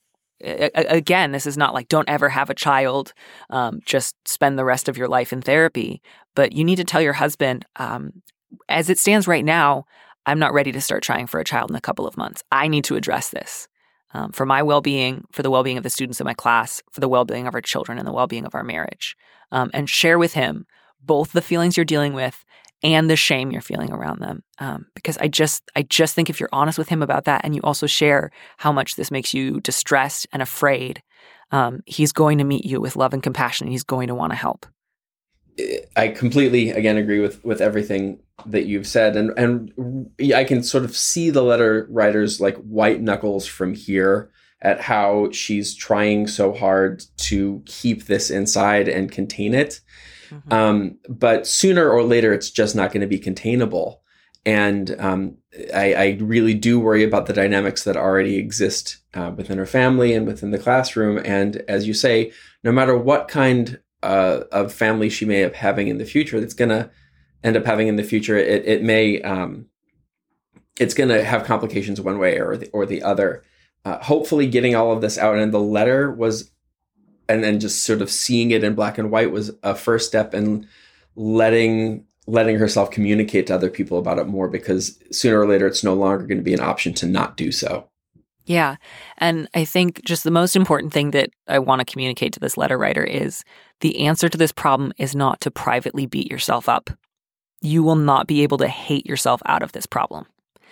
again, this is not like don't ever have a child, um, just spend the rest of your life in therapy. But you need to tell your husband, um, as it stands right now, I'm not ready to start trying for a child in a couple of months. I need to address this um, for my well-being, for the well-being of the students in my class, for the well-being of our children and the well-being of our marriage. Um, and share with him both the feelings you're dealing with and the shame you're feeling around them. Um, because I just I just think if you're honest with him about that, and you also share how much this makes you distressed and afraid, um, he's going to meet you with love and compassion, and he's going to want to help. I completely, again, agree with, with everything that you've said. And, and I can sort of see the letter writer's like white knuckles from here at how she's trying so hard to keep this inside and contain it. Mm-hmm. Um, but sooner or later, it's just not going to be containable. and um, I, I really do worry about the dynamics that already exist uh, within her family and within the classroom. And as you say, no matter what kind uh, of family she may have having in the future, that's going to end up having in the future, it, it may, um, it's going to have complications one way or the, or the other. Uh, hopefully getting all of this out, and the letter was, and then just sort of seeing it in black and white was a first step in letting letting herself communicate to other people about it more, because sooner or later it's no longer going to be an option to not do so. Yeah. And I think just the most important thing that I want to communicate to this letter writer is the answer to this problem is not to privately beat yourself up. You will not be able to hate yourself out of this problem.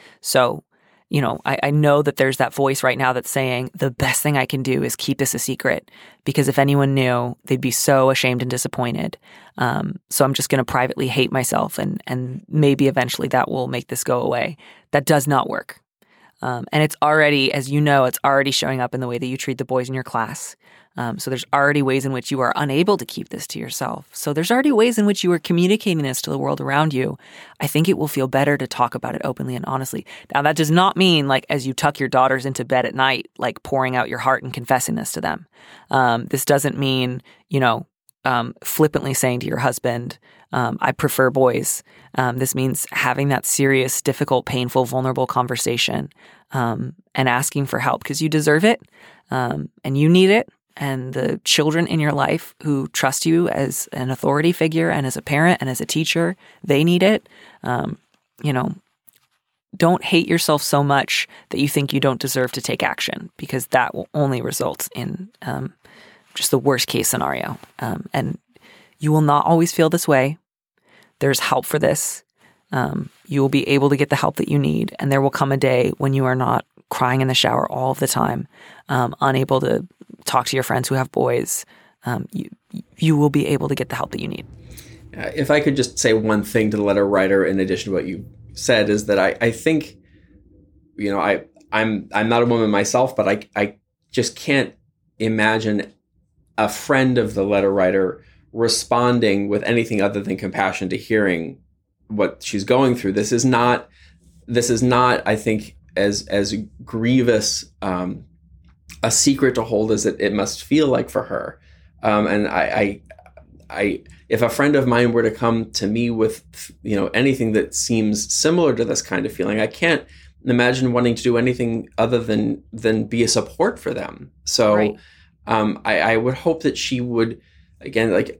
So, you know, I, I know that there's that voice right now that's saying the best thing I can do is keep this a secret, because if anyone knew, they'd be so ashamed and disappointed. Um, so I'm just going to privately hate myself, and and maybe eventually that will make this go away. That does not work. Um, and it's already, as you know, it's already showing up in the way that you treat the boys in your class. Um, so there's already ways in which you are unable to keep this to yourself. So there's already ways in which you are communicating this to the world around you. I think it will feel better to talk about it openly and honestly. Now, that does not mean, like, as you tuck your daughters into bed at night, like pouring out your heart and confessing this to them. Um, this doesn't mean, you know, um, flippantly saying to your husband, um, I prefer boys. Um, this means having that serious, difficult, painful, vulnerable conversation um, and asking for help, because you deserve it um, and you need it. And the children in your life who trust you as an authority figure and as a parent and as a teacher, they need it. Um, you know, don't hate yourself so much that you think you don't deserve to take action, because that will only result in um, just the worst case scenario. Um, and you will not always feel this way. There's help for this. Um, you will be able to get the help that you need. And there will come a day when you are not crying in the shower all of the time, um, unable to talk to your friends who have boys. Um, you you will be able to get the help that you need. Uh, if I could just say one thing to the letter writer, in addition to what you said, is that I, I think, you know, I I'm I'm not a woman myself, but I I just can't imagine a friend of the letter writer responding with anything other than compassion to hearing what she's going through. This is not this is not, I think, as as grievous um, a secret to hold as it, it must feel like for her. Um, and I, I, I, if a friend of mine were to come to me with, you know, anything that seems similar to this kind of feeling, I can't imagine wanting to do anything other than than be a support for them. So Right. um, I, I would hope that she would, again, like,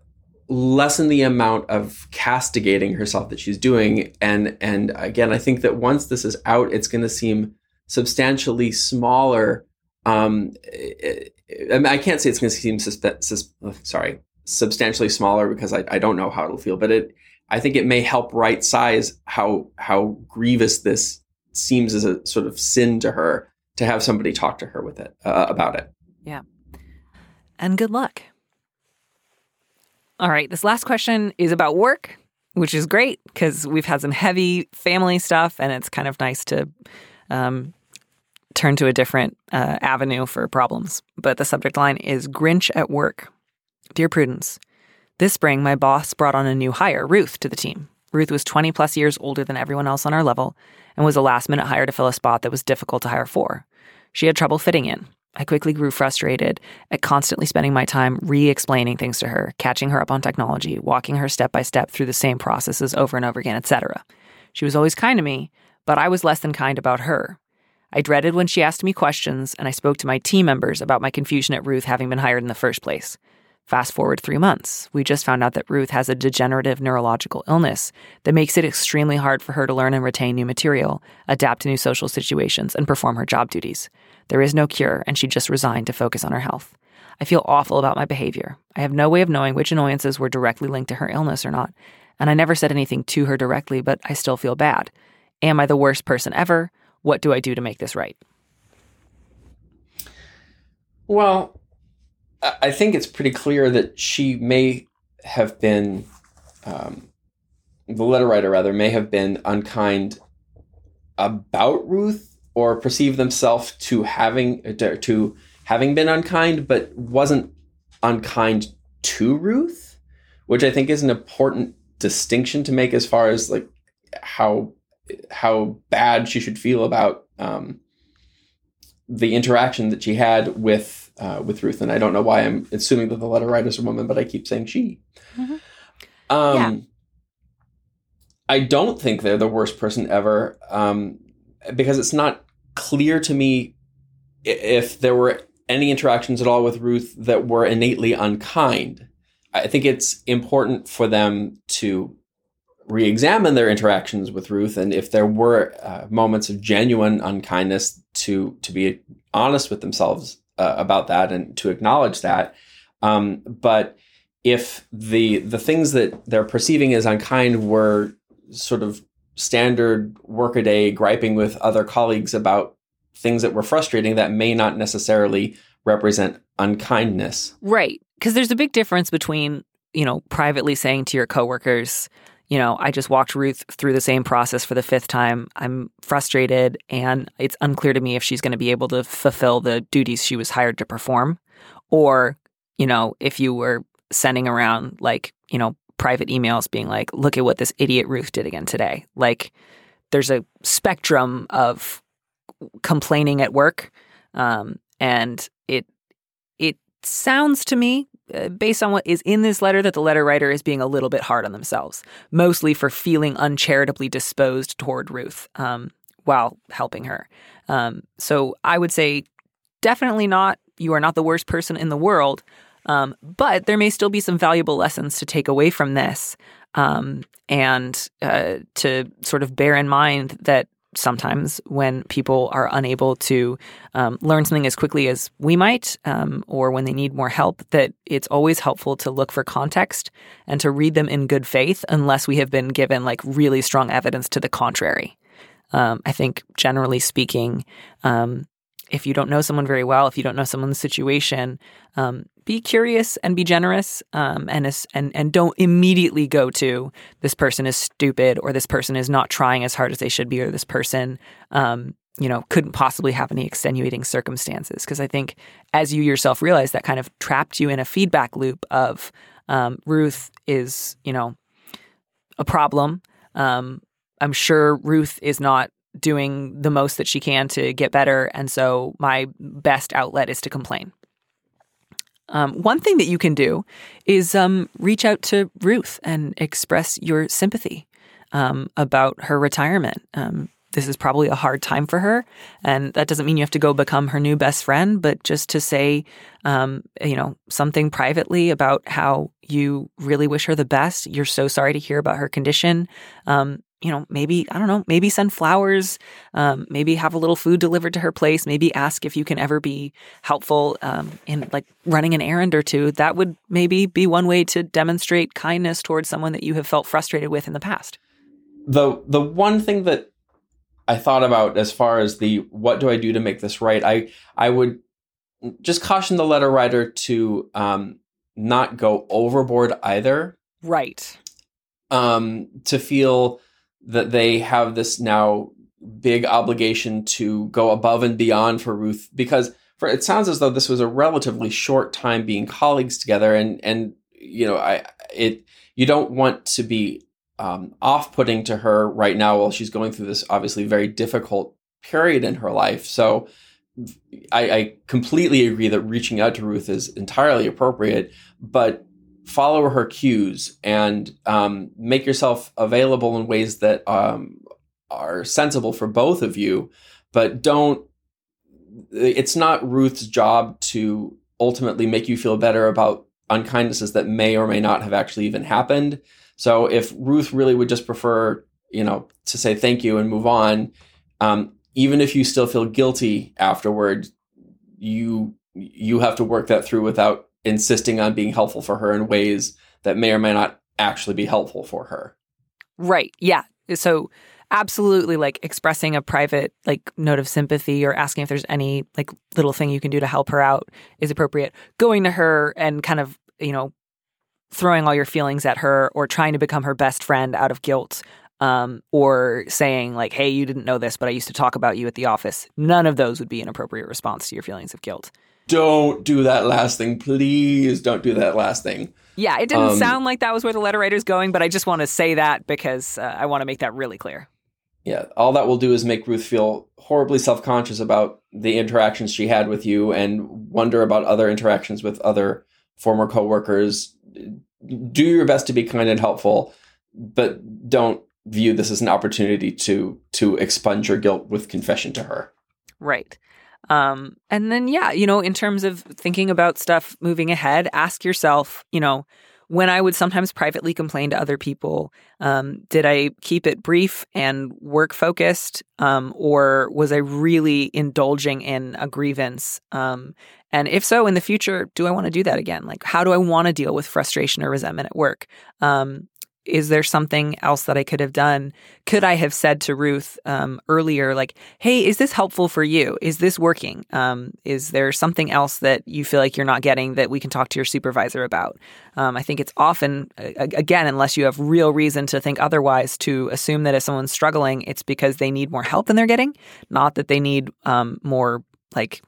lessen the amount of castigating herself that she's doing. And and again, I think that once this is out, it's going to seem substantially smaller. Um, it, I, mean, I can't say it's going to seem suspe- sus- sorry substantially smaller, because I, I don't know how it'll feel. But it, I think it may help right size how how grievous this seems as a sort of sin to her, to have somebody talk to her with it uh, about it. Yeah. And good luck. All right, this last question is about work, which is great because we've had some heavy family stuff, and it's kind of nice to um, turn to a different uh, avenue for problems. But the subject line is Grinch at work. Dear Prudence, this spring my boss brought on a new hire, Ruth, to the team. Ruth was twenty plus years older than everyone else on our level and was a last-minute hire to fill a spot that was difficult to hire for. She had trouble fitting in. I quickly grew frustrated at constantly spending my time re-explaining things to her, catching her up on technology, walking her step by step through the same processes over and over again, et cetera. She was always kind to me, but I was less than kind about her. I dreaded when she asked me questions, and I spoke to my team members about my confusion at Ruth having been hired in the first place. Fast forward three months, we just found out that Ruth has a degenerative neurological illness that makes it extremely hard for her to learn and retain new material, adapt to new social situations, and perform her job duties. There is no cure, and she just resigned to focus on her health. I feel awful about my behavior. I have no way of knowing which annoyances were directly linked to her illness or not, and I never said anything to her directly, but I still feel bad. Am I the worst person ever? What do I do to make this right? Well, I think it's pretty clear that she may have been, um, the letter writer rather, may have been unkind about Ruth, or perceived themselves to having to, to having been unkind, but wasn't unkind to Ruth, which I think is an important distinction to make as far as like how how bad she should feel about um, the interaction that she had with uh, with Ruth. And I don't know why I'm assuming that the letter writer is a woman, but I keep saying she. Mm-hmm. Um, yeah. I don't think they're the worst person ever, um, because it's not clear to me if there were any interactions at all with Ruth that were innately unkind. I think it's important for them to re-examine their interactions with Ruth, and if there were uh, moments of genuine unkindness, to to be honest with themselves uh, about that and to acknowledge that. Um, but if the the things that they're perceiving as unkind were sort of standard workaday griping with other colleagues about things that were frustrating, that may not necessarily represent unkindness. Right. Because there's a big difference between, you know, privately saying to your coworkers, you know, I just walked Ruth through the same process for the fifth time. I'm frustrated, and it's unclear to me if she's going to be able to fulfill the duties she was hired to perform. Or, you know, if you were sending around, like, you know, private emails being like, look at what this idiot Ruth did again today. Like, there's a spectrum of complaining at work. Um, and it it sounds to me, uh, based on what is in this letter, that the letter writer is being a little bit hard on themselves, mostly for feeling uncharitably disposed toward Ruth um, while helping her. Um, so I would say definitely not, you are not the worst person in the world, um, but there may still be some valuable lessons to take away from this, um, and uh, to sort of bear in mind that sometimes when people are unable to um, learn something as quickly as we might, um, or when they need more help, that it's always helpful to look for context and to read them in good faith, unless we have been given like really strong evidence to the contrary. Um, I think generally speaking, um, if you don't know someone very well, if you don't know someone's situation, um, be curious and be generous, um, and and and don't immediately go to this person is stupid, or this person is not trying as hard as they should be, or this person, um, you know, couldn't possibly have any extenuating circumstances. Because I think, as you yourself realize, that kind of trapped you in a feedback loop of um, Ruth is, you know, a problem. Um, I'm sure Ruth is not doing the most that she can to get better, and so my best outlet is to complain. Um, one thing that you can do is um, reach out to Ruth and express your sympathy um, about her retirement. Um, this is probably a hard time for her, and that doesn't mean you have to go become her new best friend, but just to say, um, you know, something privately about how you really wish her the best. You're so sorry to hear about her condition. Um, you know, maybe, I don't know, maybe send flowers, um, maybe have a little food delivered to her place, maybe ask if you can ever be helpful um, in like running an errand or two. That would maybe be one way to demonstrate kindness towards someone that you have felt frustrated with in the past. The the one thing that I thought about as far as the what do I do to make this right, I I would just caution the letter writer to um, not go overboard either. Right. Um, to feel that they have this now big obligation to go above and beyond for Ruth, because for it sounds as though this was a relatively short time being colleagues together, and and you know, I it you don't want to be um, off-putting to her right now while she's going through this obviously very difficult period in her life. So I, I completely agree that reaching out to Ruth is entirely appropriate, but follow her cues and um, make yourself available in ways that um, are sensible for both of you. But don't, it's not Ruth's job to ultimately make you feel better about unkindnesses that may or may not have actually even happened. So if Ruth really would just prefer, you know, to say thank you and move on, um, even if you still feel guilty afterward, you you have to work that through without insisting on being helpful for her in ways that may or may not actually be helpful for her. Right. Yeah. So absolutely, like expressing a private like note of sympathy or asking if there's any like little thing you can do to help her out is appropriate. Going to her and kind of, you know, throwing all your feelings at her or trying to become her best friend out of guilt, um, or saying like, hey, you didn't know this, but I used to talk about you at the office. None of those would be an appropriate response to your feelings of guilt. Don't do that last thing. Please don't do that last thing. Yeah, it didn't Um, sound like that was where the letter writer's going, but I just want to say that because uh, I want to make that really clear. Yeah, all that will do is make Ruth feel horribly self-conscious about the interactions she had with you and wonder about other interactions with other former coworkers. Do your best to be kind and helpful, but don't view this as an opportunity to to expunge your guilt with confession to her. Right. Um, and then, yeah, you know, in terms of thinking about stuff moving ahead, ask yourself, you know, when I would sometimes privately complain to other people, um, did I keep it brief and work focused, um, or was I really indulging in a grievance? Um, and if so, in the future, do I want to do that again? Like, how do I want to deal with frustration or resentment at work? Um, Is there something else that I could have done? Could I have said to Ruth um, earlier, like, hey, is this helpful for you? Is this working? Um, is there something else that you feel like you're not getting that we can talk to your supervisor about? Um, I think it's often, again, unless you have real reason to think otherwise, to assume that if someone's struggling, it's because they need more help than they're getting, not that they need um, more like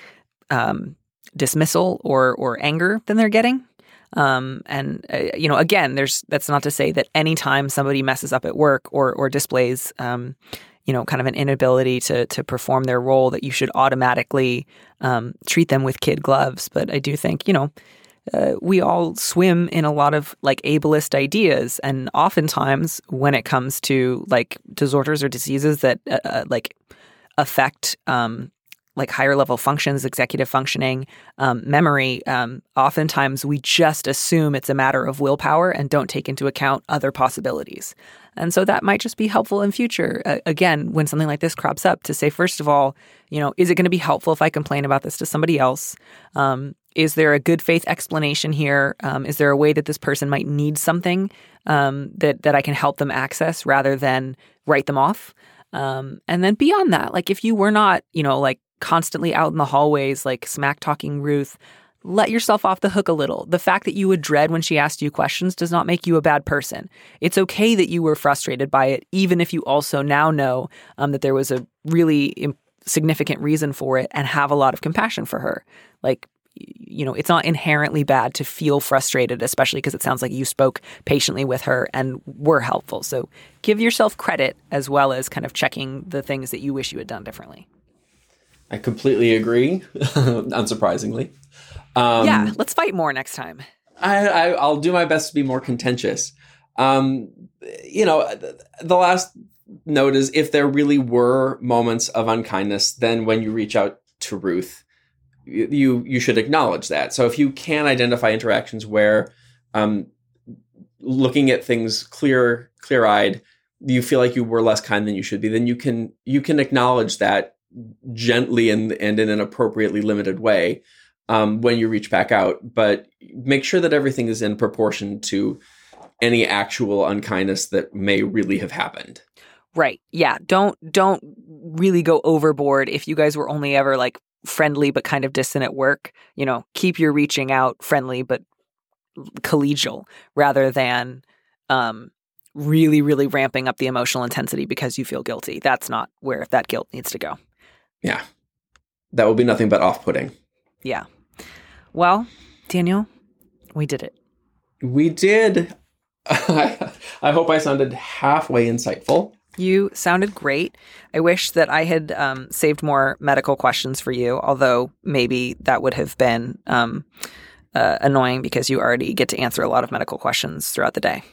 um, dismissal or or anger than they're getting. Um, and, uh, you know, again, there's, that's not to say that anytime somebody messes up at work or, or displays, um, you know, kind of an inability to, to perform their role, that you should automatically, um, treat them with kid gloves. But I do think, you know, uh, we all swim in a lot of like ableist ideas. And oftentimes when it comes to like disorders or diseases that, uh, uh, like affect, um, like higher level functions, executive functioning, um, memory, um, oftentimes we just assume it's a matter of willpower and don't take into account other possibilities. And so that might just be helpful in future. Uh, again, when something like this crops up, to say, first of all, you know, is it going to be helpful if I complain about this to somebody else? Um, is there a good faith explanation here? Um, is there a way that this person might need something um, that, that I can help them access rather than write them off? Um, and then beyond that, like if you were not, you know, like constantly out in the hallways, like smack talking Ruth, let yourself off the hook a little. The fact that you would dread when she asked you questions does not make you a bad person. It's okay that you were frustrated by it, even if you also now know um, that there was a really imp- significant reason for it and have a lot of compassion for her. Like, you know, it's not inherently bad to feel frustrated, especially because it sounds like you spoke patiently with her and were helpful. So give yourself credit as well as kind of checking the things that you wish you had done differently. I completely agree, unsurprisingly. Um, yeah, let's fight more next time. I, I, I'll do my best to be more contentious. Um, you know, the last note is if there really were moments of unkindness, then when you reach out to Ruth, you you should acknowledge that. So if you can identify interactions where um, looking at things clear, clear-eyed, you feel like you were less kind than you should be, then you can you can acknowledge that gently and, and in an appropriately limited way um, when you reach back out. But make sure that everything is in proportion to any actual unkindness that may really have happened. Right. Yeah. Don't don't really go overboard. If you guys were only ever like friendly but kind of distant at work, you know, keep your reaching out friendly but collegial rather than um, really, really ramping up the emotional intensity because you feel guilty. That's not where that guilt needs to go. Yeah. That will be nothing but off-putting. Yeah. Well, Daniel, we did it. We did. I hope I sounded halfway insightful. You sounded great. I wish that I had um, saved more medical questions for you, although maybe that would have been um, uh, annoying because you already get to answer a lot of medical questions throughout the day.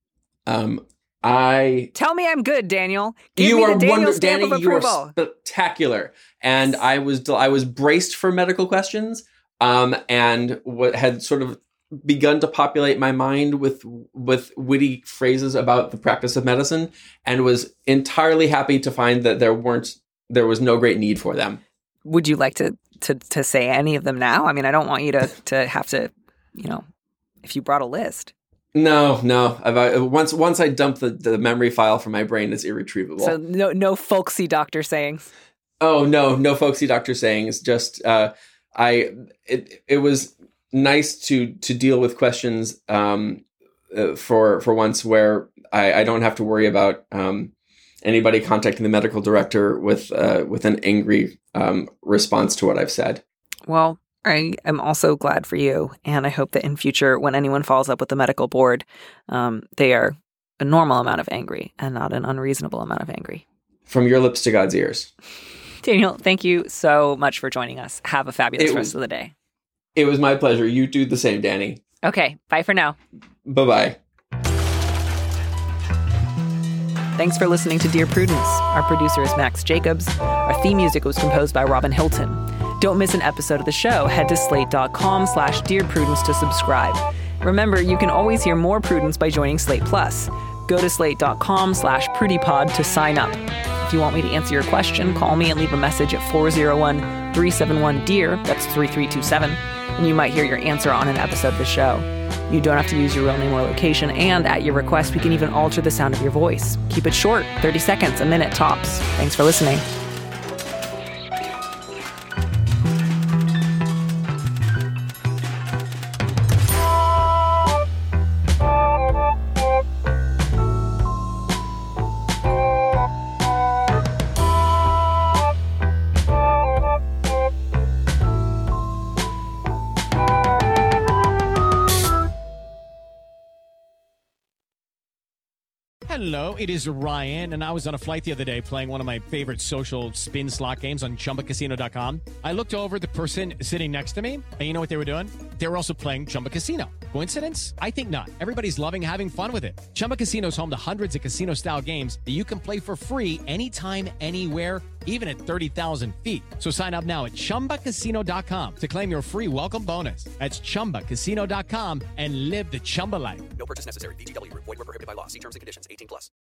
Um, I tell me I'm good, Daniel. Give you me are the Daniel wonder- stamp Danny, of approval. You are spectacular, and I was I was braced for medical questions, um, and what had sort of begun to populate my mind with with witty phrases about the practice of medicine, and was entirely happy to find that there weren't there was no great need for them. Would you like to to to say any of them now? I mean, I don't want you to to have to, you know, if you brought a list. No, no. I've, once once I dump the, the memory file from my brain, it's irretrievable. So no no folksy doctor sayings. Oh no, no folksy doctor sayings. Just uh, I it it was nice to to deal with questions um, uh, for for once where I, I don't have to worry about um, anybody contacting the medical director with uh, with an angry um, response to what I've said. Well, I am also glad for you, and I hope that in future, when anyone follows up with the medical board, um, they are a normal amount of angry and not an unreasonable amount of angry. From your lips to God's ears. Daniel, thank you so much for joining us. Have a fabulous It- rest of the day. It was my pleasure. You do the same, Danny. Okay, bye for now. Bye-bye. Thanks for listening to Dear Prudence. Our producer is Max Jacobs. Our theme music was composed by Robin Hilton. Don't miss an episode of the show. Head to slate.com slash Dear Prudence to subscribe. Remember, you can always hear more Prudence by joining Slate Plus. Go to slate.com slash prudypod to sign up. If you want me to answer your question, call me and leave a message at four oh one, three seven one, D E A R, that's three three two seven, and you might hear your answer on an episode of the show. You don't have to use your real name or location, and at your request, we can even alter the sound of your voice. Keep it short, thirty seconds, a minute tops. Thanks for listening. Hello, it is Ryan, and I was on a flight the other day playing one of my favorite social spin slot games on Chumba Casino dot com. I looked over at the person sitting next to me, and you know what they were doing? They were also playing Chumba Casino. Coincidence? I think not. Everybody's loving having fun with it. Chumba Casino is home to hundreds of casino-style games that you can play for free anytime, anywhere, even at thirty thousand feet. So sign up now at Chumba Casino dot com to claim your free welcome bonus. That's Chumba Casino dot com and live the Chumba life. No purchase necessary. V G W. Void where prohibited by law. See terms and conditions. eighteen plus.